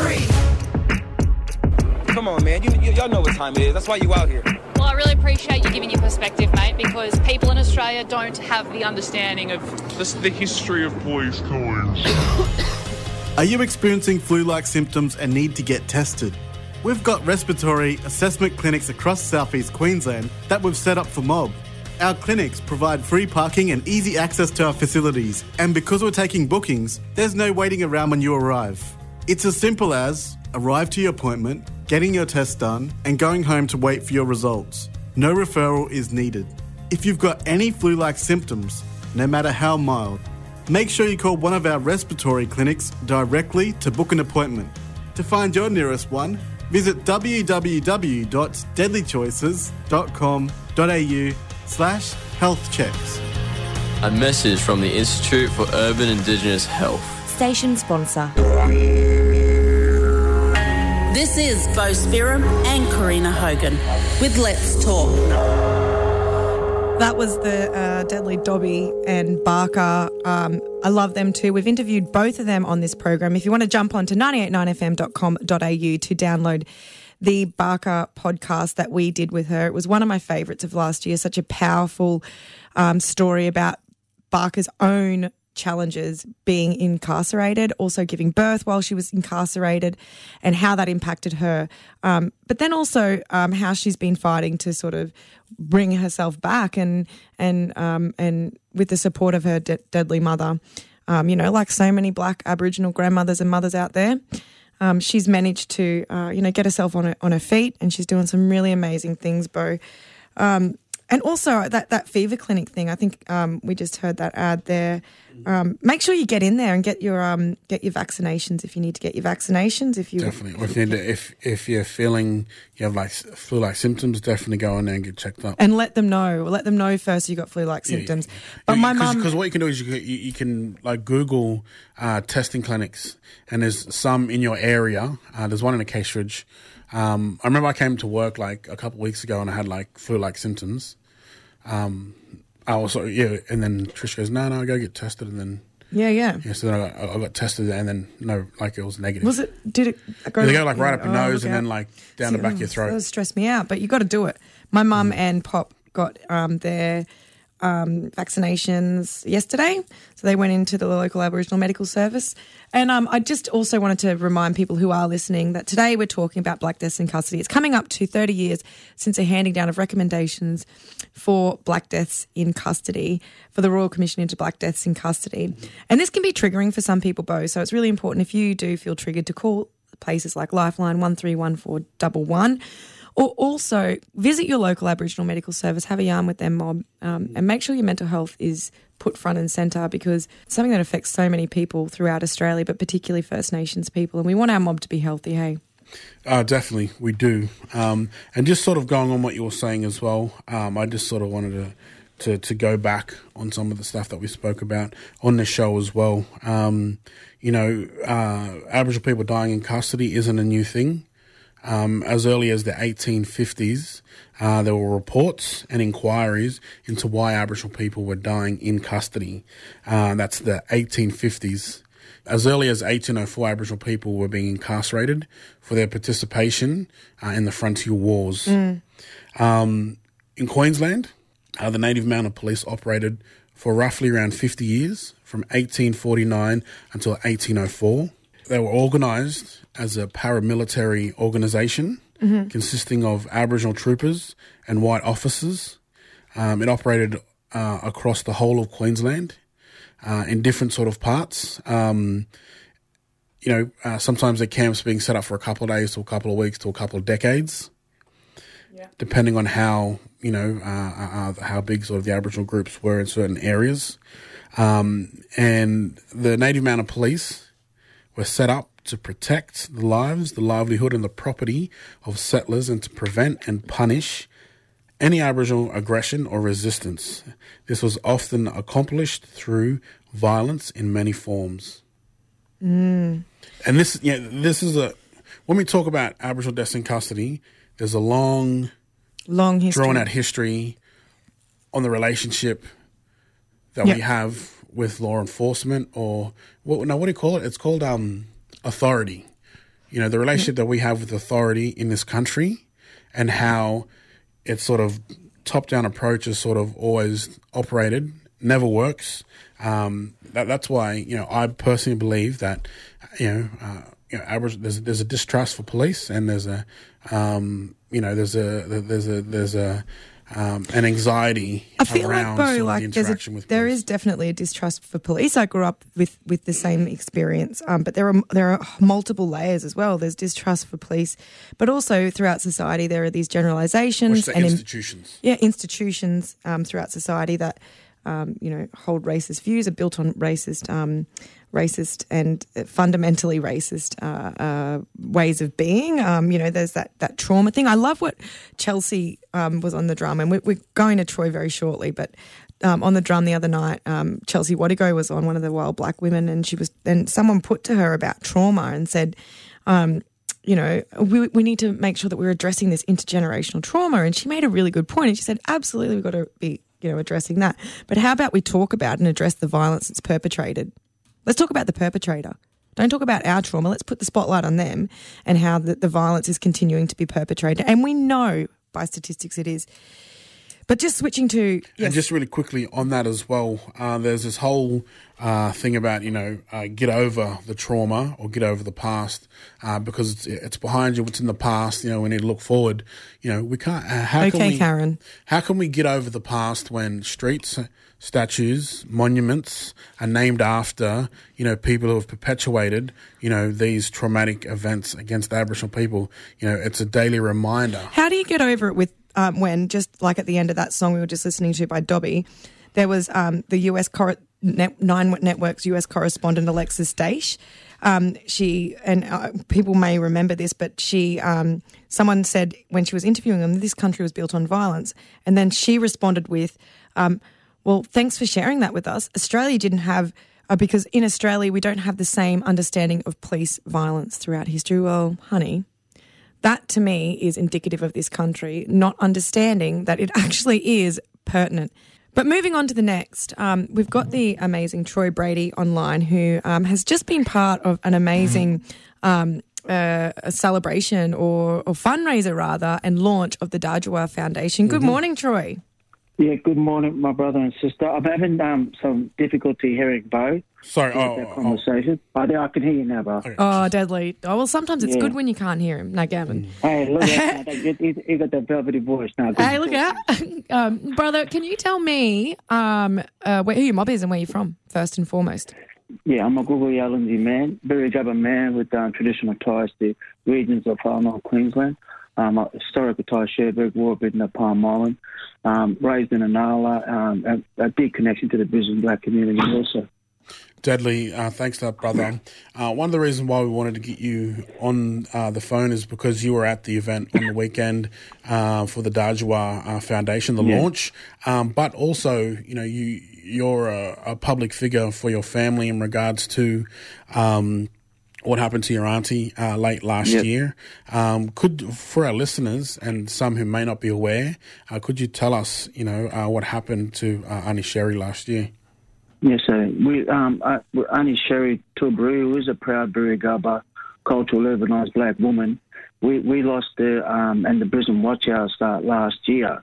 breathe. Come on, man. You, you, y'all know what time it is. That's why you out here. Well, I really appreciate you giving your perspective, mate, because people in Australia don't have the understanding of This, the history of police killings. Are you experiencing flu-like symptoms and need to get tested? We've got respiratory assessment clinics across southeast Queensland that we've set up for mob. Our clinics provide free parking and easy access to our facilities, and because we're taking bookings, there's no waiting around when you arrive. It's as simple as arrive to your appointment, getting your test done, and going home to wait for your results. No referral is needed. If you've got any flu-like symptoms, no matter how mild, make sure you call one of our respiratory clinics directly to book an appointment. To find your nearest one, visit w w w dot deadly choices dot com dot a u slash health checks. A message from the Institute for Urban Indigenous Health. Station sponsor. This is Bo Spiram and Karina Hogan with Let's Talk. That was the uh, Deadly Dobby and Barker. Um, I love them too. We've interviewed both of them on this program. If you want to jump on to nine eight nine f m dot com dot a u to download the Barker podcast that we did with her, it was one of my favourites of last year. Such a powerful um, story about Barker's own challenges being incarcerated, also giving birth while she was incarcerated, and how that impacted her. Um, but then also um, how she's been fighting to sort of bring herself back, and and um, and with the support of her de- deadly mother. Um, you know, like so many Black Aboriginal grandmothers and mothers out there, um, she's managed to uh, you know get herself on her, on her feet, and she's doing some really amazing things, Bo. Um, And also that, that fever clinic thing, I think um, we just heard that ad there. Um, make sure you get in there and get your um, get your vaccinations if you need to get your vaccinations. If you definitely, or if you need to, if if you're feeling you have like flu-like symptoms, definitely go in there and get checked up. And let them know. Let them know first you got flu-like symptoms. Yeah. But my mum, because what you can do is you can, you, you can like Google uh, testing clinics, and there's some in your area. Uh, there's one in a Castridge. Um, I remember I came to work like a couple of weeks ago and I had like flu-like symptoms. Um, I also, yeah, and then Trish goes, no, no, go get tested. And then, yeah, yeah. Yeah, so then I got, I got tested and then, no, like it was negative. Was it, did it go? Yeah, they go like right yeah, up your oh, nose and out. then like down See, the back oh, of your throat. That would stress me out, but you got to do it. My mum mm. and Pop got um, their um, vaccinations yesterday. So they went into the local Aboriginal Medical Service. And um, I just also wanted to remind people who are listening that today we're talking about black deaths in custody. It's coming up to thirty years since a handing down of recommendations for black deaths in custody, for the Royal Commission into Black Deaths in Custody. And this can be triggering for some people, Bo. So it's really important if you do feel triggered to call places like Lifeline one three one four one one. Or also visit your local Aboriginal Medical Service, have a yarn with their mob, um, and make sure your mental health is put front and centre, because it's something that affects so many people throughout Australia, but particularly First Nations people. And we want our mob to be healthy, hey? Uh, definitely, we do. Um, and just sort of going on what you were saying as well, um, I just sort of wanted to, to, to go back on some of the stuff that we spoke about on the show as well. Um, you know, uh, Aboriginal people dying in custody isn't a new thing. Um, as early as the eighteen fifties, uh, there were reports and inquiries into why Aboriginal people were dying in custody. Uh, that's the eighteen fifties. As early as eighteen oh four, Aboriginal people were being incarcerated for their participation uh, in the frontier wars. Mm. Um, in Queensland, uh, the Native Mounted Police operated for roughly around fifty years, from eighteen forty-nine until eighteen oh four. They were organised as a paramilitary organisation mm-hmm. consisting of Aboriginal troopers and white officers. Um, it operated uh, across the whole of Queensland uh, in different sort of parts. Um, you know, uh, sometimes the camps being set up for a couple of days to a couple of weeks to a couple of decades, yeah. depending on how, you know, uh, uh, how big sort of the Aboriginal groups were in certain areas. Um, and the Native Mounted Police were set up to protect the lives, the livelihood and the property of settlers and to prevent and punish any Aboriginal aggression or resistance. This was often accomplished through violence in many forms. Mm. And this, yeah, this is a, when we talk about Aboriginal deaths in custody, there's a long, long history. drawn out history on the relationship that yep. we have with law enforcement, or what? Now, what do you call it? It's called um, authority. You know, the relationship mm-hmm. that we have with authority in this country, and how it's sort of top-down approach has sort of always operated, never works. Um, that, that's why, you know, I personally believe that, you know, uh, you know, average, there's there's a distrust for police, and there's a, um, you know, there's a there's a there's a Um, and anxiety I feel around like, Bo, sort of like the there's interaction a, with there police. is definitely a distrust for police. I grew up with, with the same experience, um, but there are there are multiple layers as well. There's distrust for police, but also throughout society there are these generalisations and institutions. In, yeah, institutions um, throughout society that um, you know hold racist views, are built on racist. Um, racist and fundamentally racist uh, uh, ways of being. Um, you know, there's that, that trauma thing. I love what Chelsea um, was on the drum, and we're, we're going to Troy very shortly, but um, on the drum the other night, um, Chelsea Wadigo was on, one of the Wild Black Women, and she was, and someone put to her about trauma and said, um, you know, we, we need to make sure that we're addressing this intergenerational trauma. And she made a really good point, and she said, absolutely, we've got to be, you know, addressing that. But how about we talk about and address the violence that's perpetrated? Let's talk about the perpetrator. Don't talk about our trauma. Let's put the spotlight on them and how the, the violence is continuing to be perpetrated. And we know by statistics it is. But just switching to... Yes. And just really quickly on that as well, uh, there's this whole uh, thing about, you know, uh, get over the trauma or get over the past uh, because it's, it's behind you, what's in the past, you know, we need to look forward. You know, we can't... Uh, how okay, can we, Karen. How can we get over the past when streets... statues, monuments are named after, you know, people who have perpetuated, you know, these traumatic events against Aboriginal people? You know, it's a daily reminder. How do you get over it with um, when, just like at the end of that song we were just listening to by Dobby, there was um, the U S cor- Net- Nine Network's U S correspondent Alexis Daish. Um, she, and uh, people may remember this, but she, um, someone said when she was interviewing them, this country was built on violence. And then she responded with, um, well, thanks for sharing that with us. Australia didn't have, uh, because in Australia we don't have the same understanding of police violence throughout history. Well, honey, that to me is indicative of this country not understanding that it actually is pertinent. But moving on to the next, um, we've got the amazing Troy Brady online, who um, has just been part of an amazing um, uh, a celebration or, or fundraiser, rather, and launch of the Dajua Foundation. Good mm-hmm. morning, Troy. Yeah, good morning, my brother and sister. I'm having um, some difficulty hearing Bo. Sorry, oh, that conversation. Oh. oh, I can hear you now, Bo. Okay. Oh, deadly. Oh, well, sometimes it's yeah. good when you can't hear him. No, Gavin. Hey, look at that. You, you got that velvety voice now. Good hey, look out. um, brother, can you tell me um, uh, where, who your mob is and where you're from, first and foremost? Yeah, I'm a Google Yalundi man, very Jabba man with um, traditional ties to regions of far north Queensland. Um, historical ties, Cherbourg, Warburton, and Palm Island. Um, raised in Anala, um, a, a big connection to the Brisbane black community also. Deadly, uh, thanks to that, brother. Uh, one of the reasons why we wanted to get you on uh, the phone is because you were at the event on the weekend uh, for the Dajua uh, Foundation, the yeah. launch. Um, but also, you know, you you're a, a public figure for your family in regards to um, what happened to your auntie uh, late last yep. year. Um, could for our listeners and some who may not be aware, uh, could you tell us, you know, uh, what happened to uh, Auntie Sherry last year? Yes, sir. We, um, uh, Auntie Sherry Tilbury, who is a proud Birregabba, cultural urbanised black woman. We we lost her um, and the Brisbane Watch House uh, last year.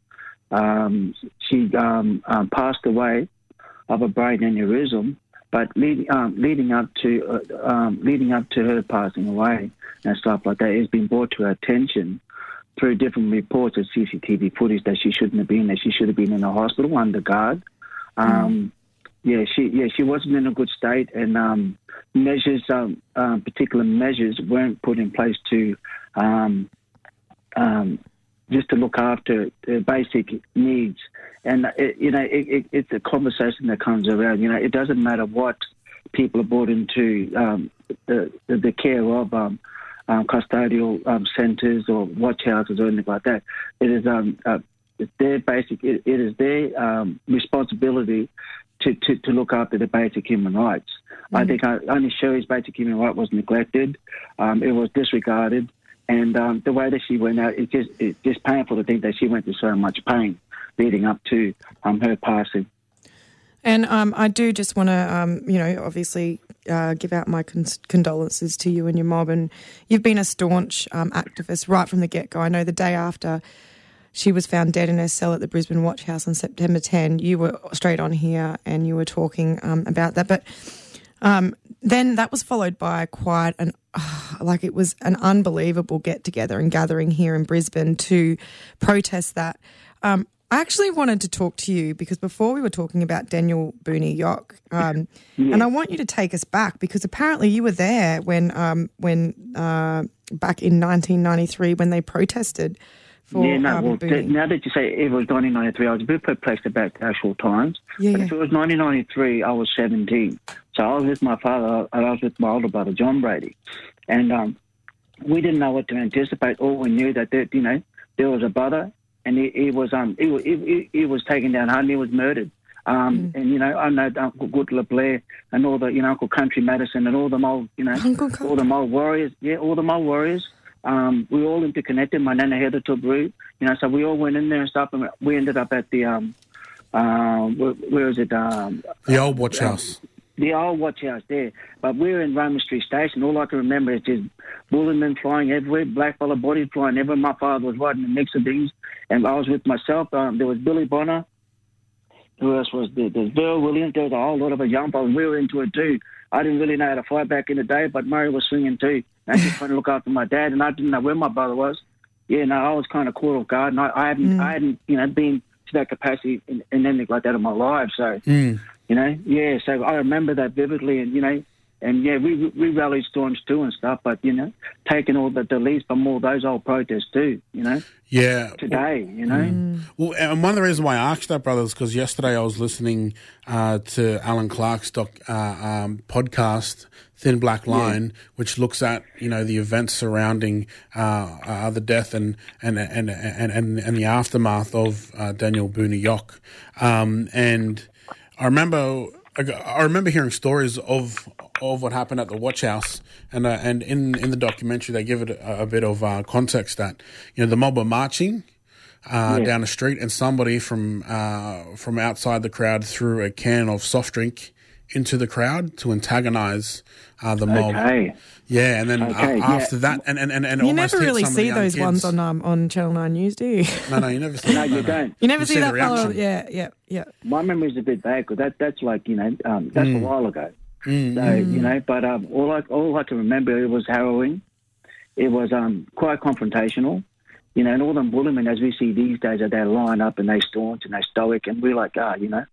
Um, she um, um, passed away of a brain aneurysm, but leading um, leading up to uh, um, leading up to her passing away and stuff like that, it's been brought to our attention through different reports of C C T V footage that she shouldn't have been there. She should have been in a hospital under guard. Um, mm. Yeah, she yeah she wasn't in a good state, and um, measures, um, um, particular measures, weren't put in place to um, um, just to look after the basic needs. And it, you know, it, it, it's a conversation that comes around. You know, it doesn't matter what people are brought into um, the, the the care of um, um, custodial um, centres or watch houses or anything like that. It is um, uh, it's their basic. It, it is their um, responsibility. To, to, to look after the basic human rights. Mm. I think uh, Auntie Sherry's basic human right was neglected. Um, it was disregarded. And um, the way that she went out, it's just, it's just painful to think that she went through so much pain leading up to um, her passing. And um, I do just want to, um, you know, obviously uh, give out my con- condolences to you and your mob. And you've been a staunch um, activist right from the get-go. I know the day after she was found dead in her cell at the Brisbane Watch House on September tenth. You were straight on here and you were talking um, about that. But um, then that was followed by quite an, uh, like it was an unbelievable get-together and gathering here in Brisbane to protest that. Um, I actually wanted to talk to you because before we were talking about Daniel Booney Yock, um, yeah. and I want you to take us back because apparently you were there when, um, when uh, back in nineteen ninety-three when they protested. For, yeah, no, um, well, th- now that you say it was nineteen ninety-three, I was a bit perplexed about the actual times. Yeah, but yeah. if it was nineteen ninety-three, I was seventeen. So I was with my father, and I was with my older brother, John Brady. And um, we didn't know what to anticipate. All we knew that, there, you know, there was a brother, and he, he was um he, he, he was taken down hard and he was murdered. Um, mm. And, you know, I know Uncle Good LeBlair and all the, you know, Uncle Country Madison and all the old, you know, all the old warriors. Yeah, all the old warriors. Um, we were all interconnected. My nana Heather Tilbury, you know, so we all went in there and stuff, and we ended up at the um, uh, where, where is it? Um, the old watch house. Uh, the old watch house there, but we were in Roman Street Station. All I can remember is just bulletmen flying everywhere, black fella bodies flying everywhere. My father was right in the mix of things, and I was with myself. Um, there was Billy Bonner. Who else was there? There's Bill Williams. There was a whole lot of a young boys. We were into it too. I didn't really know how to fight back in the day, but Murray was swinging too. I was just trying to look after my dad, and I didn't know where my brother was. Yeah, no, I was kind of caught off guard, and I, I hadn't, mm. I hadn't, you know, been to that capacity in, in anything like that in my life. So, mm. you know, yeah. So I remember that vividly, and you know, And, yeah, we we rallied storms too and stuff, but, you know, taking all the, the leads from all those old protests too, you know. Yeah. Today, you know. Mm. Well, and one of the reasons why I asked that, brother, is because yesterday I was listening uh, to Alan Clark's doc, uh, um, podcast, Thin Black Line, yeah. which looks at, you know, the events surrounding uh, uh, the death and and, and, and, and, and the aftermath of uh, Daniel Boone Yock. Um, and I remember... I remember hearing stories of of what happened at the Watch House, and uh, and in, in the documentary they give it a, a bit of uh, context that, you know, the mob were marching uh, yeah. down the street, and somebody from uh, from outside the crowd threw a can of soft drink into the crowd to antagonize uh, the mob. Okay. Yeah, and then okay, uh, after yeah. that, and and and, and you almost never hit really some see of the those young ones kids. on um, on Channel Nine News, do you? No, no, you never see. No, that, you no, don't. No. You never You see, see that the fellow. reaction. Yeah, yeah, yeah. My memory's a bit bad because that, that's like, you know, um, that's Mm. a while ago. Mm. So, you know, but um, all, I, all I can remember, it was harrowing. It was um, quite confrontational. You know, and all them bullymen, as we see these days, are they line up and they staunch and they stoic, and we're like, ah, you know.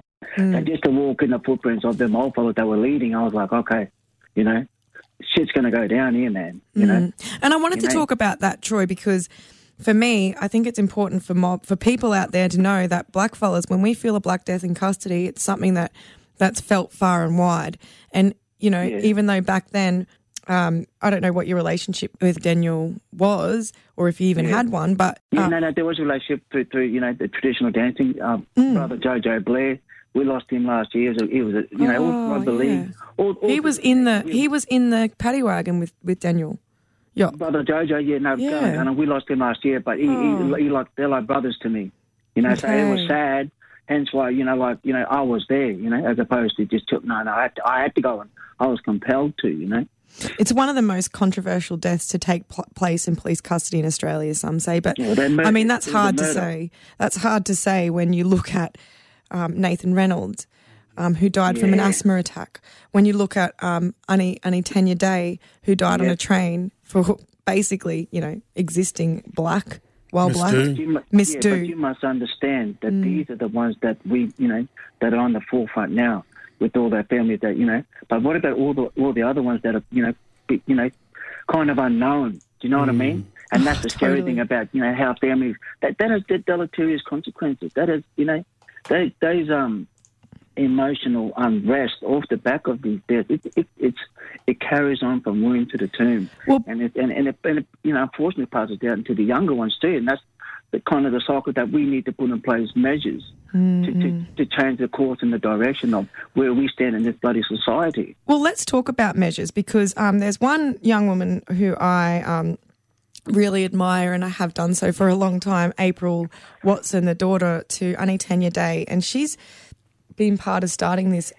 Mm. And just to walk in the footprints of them old fellows that were leading, I was like, okay, you know, shit's going to go down here, man, you Mm. know. And I wanted You to know? talk about that, Troy, because for me, I think it's important for mob for people out there to know that blackfellas, when we feel a black death in custody, it's something that that's felt far and wide. And, you know, Yeah. even though back then, um, I don't know what your relationship with Daniel was or if you even Yeah. had one, but... Yeah, uh, no, no, there was a relationship through, through you know, the traditional dancing. Um, Mm. Brother Jojo Blair, we lost him last year. So he was, a, you know, Oh, all rugby yeah. league. All, all he was in the he was in the paddy wagon with, with Daniel. Yeah. Brother Jojo, yeah, no, Yeah. and we lost him last year, but he, Oh. he, he like they're like brothers to me, you know. So it was Okay. sad. Hence why, you know, like you know, I was there, you know, as opposed to just took. No, no, I had to, I had to go, and I was compelled to, you know. It's one of the most controversial deaths to take pl- place in police custody in Australia, some say. But, Yeah, they mur- I mean, that's it was a hard to murder. say. That's hard to say when you look at um, Nathan Reynolds, um, who died from an Yeah. asthma attack. When you look at um, Annie, Annie Tanya Day, who died on Yeah. a train for basically, you know, existing black while Miss black. Du. You mu- Miss yeah, Du. But you must understand that Mm. these are the ones that we, you know, that are on the forefront now with all their families that, you know. But what about all the all the other ones that are, you know, be, you know, kind of unknown? Do you know what I mean? And that's the scary Totally. thing about, you know, how families that that has de- deleterious consequences. That is, you know, those, those um emotional unrest off the back of these deaths. It, it it's it carries on from womb to the tomb, Well- and it and, and, it, and it, you know, unfortunately passes down to the younger ones too, and that's the kind of the cycle that we need to put in place measures to, to, to change the course and the direction of where we stand in this bloody society. Well, let's talk about measures because um, there's one young woman who I um, really admire and I have done so for a long time, April Watson, the daughter to Annie Tanya Day, and she's been part of starting this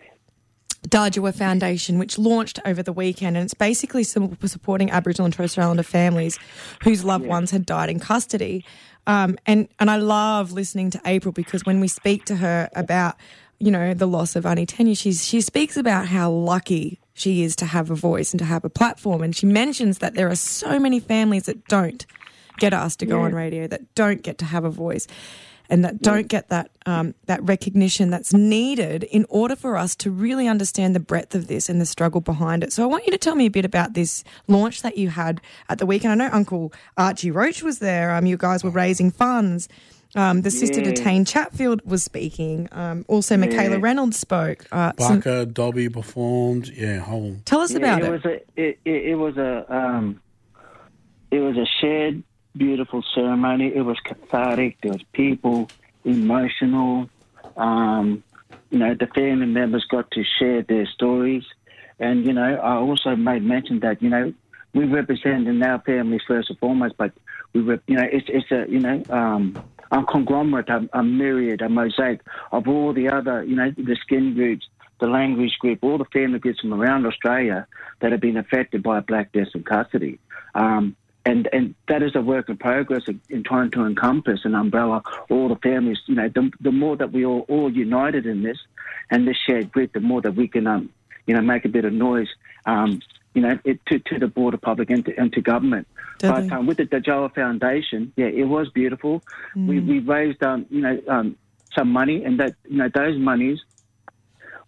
Dajua Foundation, which launched over the weekend, and it's basically sim- supporting Aboriginal and Torres Strait Islander families whose loved ones had died in custody. Um, and, and I love listening to April because when we speak to her about, you know, the loss of Annie Tanya, she's, she speaks about how lucky she is to have a voice and to have a platform. And she mentions that there are so many families that don't get asked to go Yeah. on radio, that don't get to have a voice, and that don't get that um, that recognition that's needed in order for us to really understand the breadth of this and the struggle behind it. So I want you to tell me a bit about this launch that you had at the weekend. I know Uncle Archie Roach was there. Um, you guys were raising funds. Um, the Sister Yeah. Detained Chatfield was speaking. Um, also, Michaela Yeah. Reynolds spoke. Uh, some- Barker, Dobby performed. Yeah, whole. tell us Yeah, about it. it. Was a, it, it. It was a um, it was a shared, beautiful ceremony. It was cathartic. There was people, emotional. Um, you know, the family members got to share their stories, and you know, I also made mention that you know we represent in our families first and foremost, but we, rep, you know, it's it's a you know. Um, a conglomerate, a, a myriad, a mosaic of all the other, you know, the skin groups, the language group, all the family groups from around Australia that have been affected by black deaths in custody. Um, and, and that is a work in progress in trying to encompass and umbrella all the families. You know, the, the more that we all, all united in this and this shared grit, the more that we can, um, you know, make a bit of noise, um, you know, it, to, to the broader public and to, and to government. Totally. But um, with the Dajua Foundation, yeah, it was beautiful. Mm. We, we raised, um, you know, um, some money, and that, you know, those monies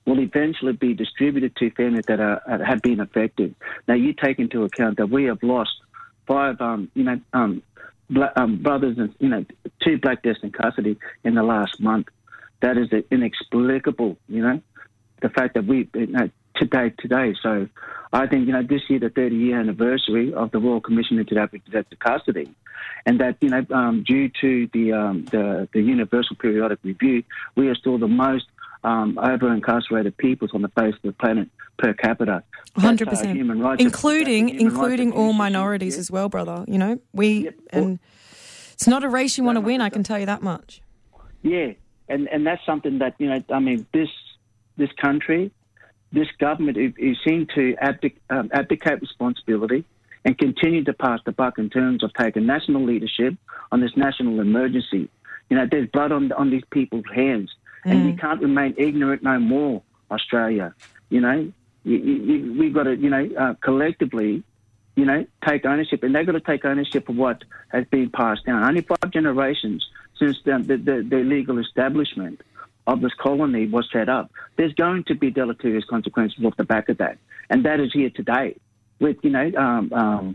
will eventually be distributed to families that are, uh, have been affected. Now, you take into account that we have lost five, um, you know, um, bla- um, brothers and, you know, two black deaths in custody in the last month. That is inexplicable, you know, the fact that we, you know, today, today. So I think, you know, this year, the thirty-year anniversary of the Royal Commission into Aboriginal Custody, and that, you know, um, due to the, um, the the Universal Periodic Review, we are still the most um, over-incarcerated peoples on the face of the planet per capita. one hundred percent. Human rights, including human including rights all minorities yeah. as well, brother. You know, we, Yep. and it's not a race you want to win, I can tell you that much. Yeah, and, and that's something that, you know, I mean, this this country, this government is, is seen to abdic, um, abdicate responsibility and continue to pass the buck in terms of taking national leadership on this national emergency. You know, there's blood on on these people's hands, and Mm. you can't remain ignorant no more, Australia. You know, you, you, we've got to, you know, uh, collectively, you know, take ownership, and they've got to take ownership of what has been passed down. Only five generations since the, the, the, the legal establishment of this colony was set up. There's going to be deleterious consequences off the back of that, and that is here today with, you know, um, um,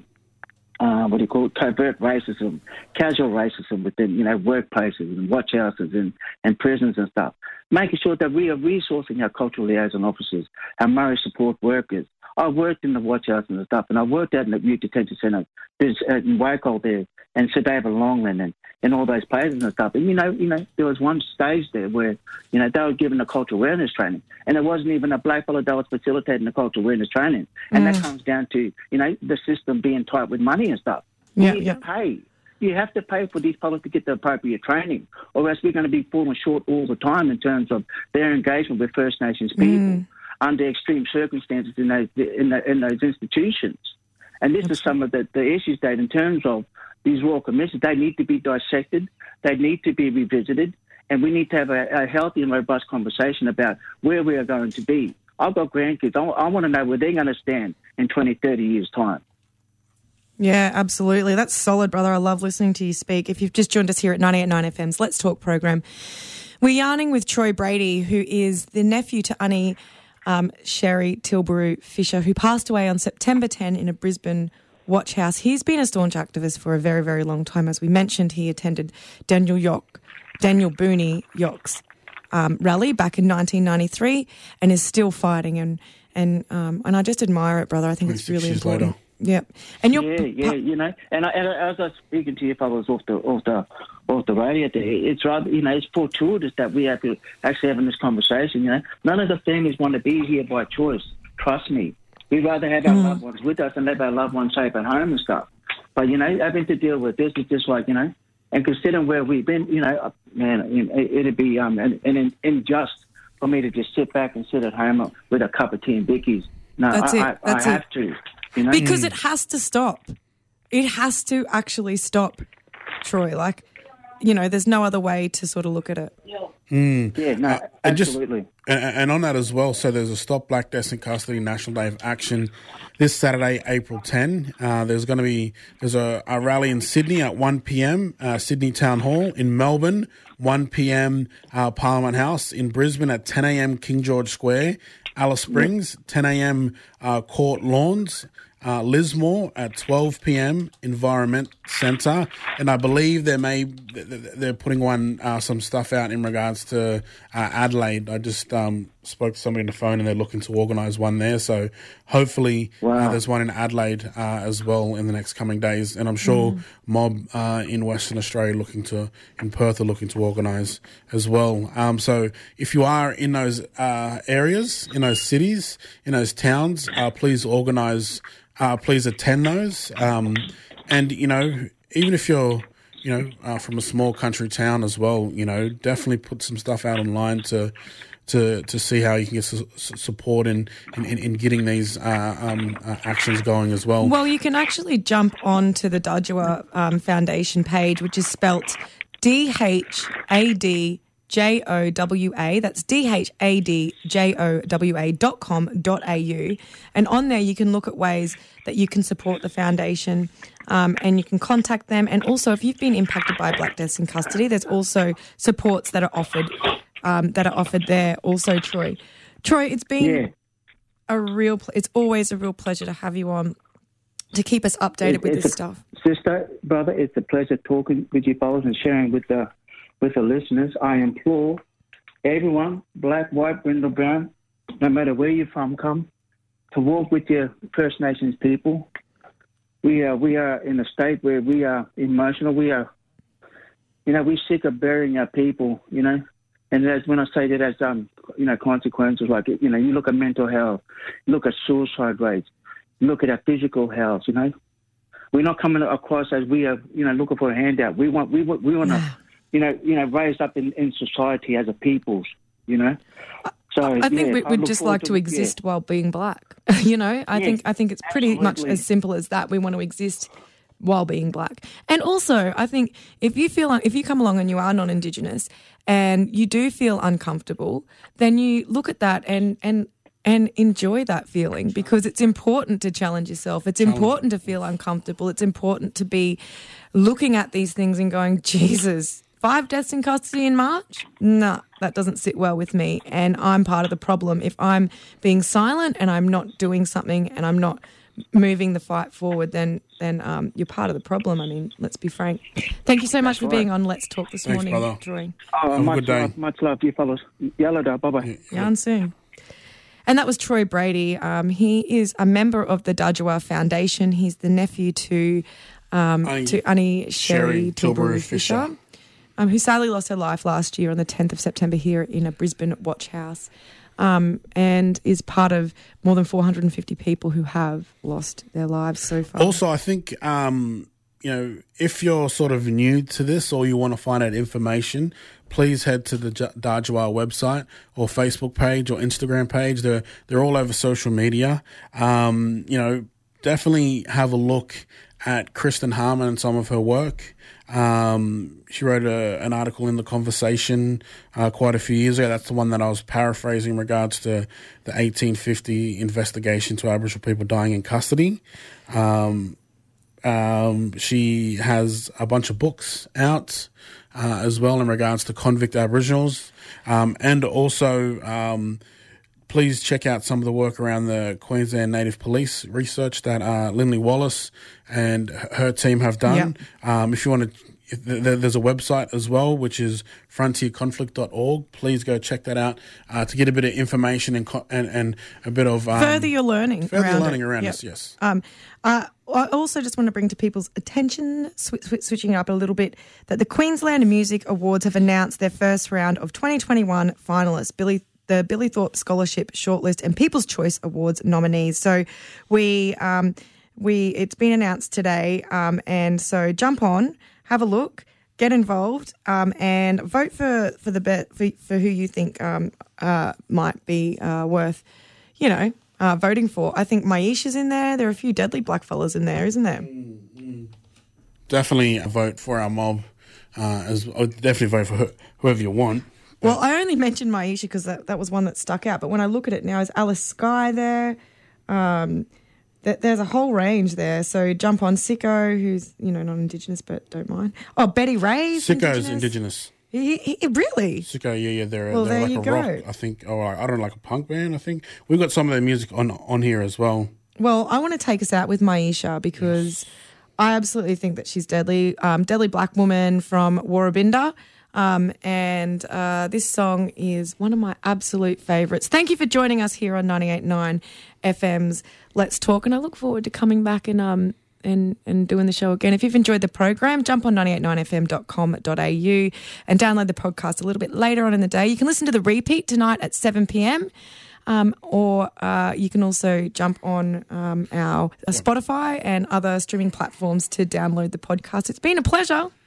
uh, what do you call it, covert racism, casual racism within, you know, workplaces and watch houses and, and prisons and stuff. Making sure that we are resourcing our cultural liaison officers, our marriage support workers. I worked in the watch house and stuff, and I worked out in the youth detention centre. There's uh, in Waco there, and Sedava Longland, and, and all those places and stuff. And you know, you know, there was one stage there where, you know, they were given a cultural awareness training, and it wasn't even a black fellow that was facilitating the cultural awareness training. And Mm. that comes down to, you know, the system being tight with money and stuff. Yeah, you need yeah. to pay. You have to pay for these fellows to get the appropriate training, or else we're going to be falling short all the time in terms of their engagement with First Nations people. Mm. Under extreme circumstances in those in, the, in those institutions. And this is some of the, the issues that in terms of these Royal Commissions, they need to be dissected, they need to be revisited, and we need to have a, a healthy and robust conversation about where we are going to be. I've got grandkids. I, I want to know where they're going to stand in twenty, thirty years' time. Yeah, absolutely. That's solid, brother. I love listening to you speak. If you've just joined us here at ninety-eight point nine F M's Let's Talk program, we're yarning with Troy Brady, who is the nephew to Annie Um, Sherry Tilbury Fisher, who passed away on September tenth in a Brisbane watch house. He's been a staunch activist for a very, very long time. As we mentioned, he attended Daniel York, Daniel Booney York's um, rally back in nineteen ninety-three and is still fighting. And and um, and I just admire it, brother. I think it's really important. Later. Yep. And you're, yeah, yeah, you know, and, I, and as I was speaking to you fellows off the off the off the radio, there, it's rather, you know, it's fortuitous that we have to actually having this conversation. You know, none of the families want to be here by choice. Trust me, we'd rather have our Mm. loved ones with us and let our loved ones safe at home and stuff. But you know, having to deal with this is just like, you know, and considering where we've been, you know, man, it, it'd be um an, an unjust for me to just sit back and sit at home with a cup of tea and Vickies. No, That's I, it. I, That's I it. have to. You know? Because it has to stop. It has to actually stop, Troy. Like, you know, there's no other way to sort of look at it. Mm. Yeah, no, Uh, and just- absolutely. And, and on that as well, so there's a Stop Black Deaths in Custody National Day of Action this Saturday, April tenth. Uh, there's going to be there's a, a rally in Sydney at one p.m. Uh, Sydney Town Hall. In Melbourne, one p.m. Uh, Parliament House. In Brisbane at ten a.m. King George Square. Alice Springs, ten a.m. Uh, Court Lawns. Uh, Lismore at twelve p.m. Environment Centre, and I believe they may they're putting one uh, some stuff out in regards to uh, Adelaide. I just um, spoke to somebody on the phone, and they're looking to organise one there. So hopefully Wow. uh, there's one in Adelaide uh, as well in the next coming days, and I'm sure Mm. Mob uh, in Western Australia looking to in Perth are looking to organise as well. Um, so if you are in those uh, areas, in those cities, in those towns, uh, please organise. Uh, please attend those. Um, and, you know, even if you're, you know, uh, from a small country town as well, you know, definitely put some stuff out online to to, to see how you can get su- support in, in, in getting these uh, um, uh, actions going as well. Well, you can actually jump onto the Dudjua um, Foundation page, which is spelt D H A D J O W A. That's D H A D J O W A dot com dot A U. And on there, you can look at ways that you can support the foundation um, and you can contact them. And also, if you've been impacted by Black Deaths in Custody, there's also supports that are offered um, that are offered there also, Troy. Troy, it's been Yeah. a real. Pl- it's always a real pleasure to have you on to keep us updated It- with it's this a- stuff. Sister, brother, it's a pleasure talking with you fellas and sharing with the with the listeners. I implore everyone, black, white, brindle, brown, no matter where you're from, come to walk with your First Nations people. We are we are in a state where we are emotional. We are, you know, we're sick of burying our people. You know, and as when I say that, as um, you know, consequences like you know, you look at mental health, you look at suicide rates, you look at our physical health. You know, we're not coming across as we are, you know, looking for a handout. We want we want we want to, you know, you know, raise up in, in society as a peoples. You know. So, I think yeah, we, I we'd look just forward like to yeah. exist while being black. you know, I Yes, think I think it's pretty much absolutely. as simple as that. We want to exist while being black. And also, I think if you feel if you come along and you are non-Indigenous and you do feel uncomfortable, then you look at that and and and enjoy that feeling, because it's important to challenge yourself. It's important to feel uncomfortable. It's important to be looking at these things and going, Jesus, five deaths in custody in March? Nah, that doesn't sit well with me, and I'm part of the problem. If I'm being silent and I'm not doing something and I'm not moving the fight forward, then then um, you're part of the problem. I mean, let's be frank. Thank you so much That's for right. being on Let's Talk this Thanks, morning, brother. Troy. Oh, Have a much good day. love, much love to you fellas. Yellow da, bye-bye. Yeah, and soon. And that was Troy Brady. Um, he is a member of the Dudgewa Foundation. He's the nephew to um, Annie- to Annie Sherry Sherry Tilbury Tilbury Fisher, Fisher. um, who sadly lost her life last year on the tenth of September here in a Brisbane watch house, um, and is part of more than four hundred fifty people who have lost their lives so far. Also, I think, um, you know, if you're sort of new to this or you want to find out information, please head to the J- Dudgewa website or Facebook page or Instagram page. They're, they're all over social media. Um, you know, definitely have a look at Kristen Harmon and some of her work. Um, she wrote a, an article in The Conversation uh, quite a few years ago. That's the one that I was paraphrasing in regards to the eighteen fifty investigation to Aboriginal people dying in custody. Um, um, she has a bunch of books out uh, as well in regards to convict Aboriginals. Um, and also, um, please check out some of the work around the Queensland Native Police research that uh, Lindley Wallace and her team have done. Um, if you want to, if th- there's a website as well, which is frontier conflict dot org. Please go check that out uh, to get a bit of information and co- and, and a bit of um, further your learning further around learning it. around Yep. us. Yes. Um, uh, I also just want to bring to people's attention, sw- sw- switching it up a little bit, that the Queensland Music Awards have announced their first round of twenty twenty-one finalists. Billy, the Billy Thorpe Scholarship Shortlist and People's Choice Awards nominees. So we, um, we, it's been announced today, um, and so jump on, have a look, get involved, um, and vote for for the bet for, for who you think um, uh, might be uh, worth, you know. Uh, voting for. I think Maisha's in there. There are a few deadly blackfellas in there, isn't there? Definitely vote for our mob. Uh, as oh, definitely vote for wh- whoever you want. Well, I only mentioned Maisha because that, that was one that stuck out. But when I look at it now, is Alice Skye there? Um, th- there's a whole range there. So jump on Sicko, who's you know non-Indigenous but don't mind. Oh, Betty Ray's Sicko's Indigenous. Indigenous. He, he, he- really? Sicko, yeah, yeah, they're, Well, they're there like you a go. rock, I think. Oh, I don't know, like a punk band, I think. We've got some of their music on on here as well. Well, I want to take us out with Maisha because I absolutely think that she's deadly. Um, deadly black woman from Warrabinda. Um, and uh, this song is one of my absolute favourites. Thank you for joining us here on ninety-eight point nine F M's Let's Talk. And I look forward to coming back and um and, and doing the show again. If you've enjoyed the program, jump on ninety-eight point nine f m dot com dot a u and download the podcast a little bit later on in the day. You can listen to the repeat tonight at seven p.m. Um, or uh, you can also jump on um, our uh, Spotify and other streaming platforms to download the podcast. It's been a pleasure.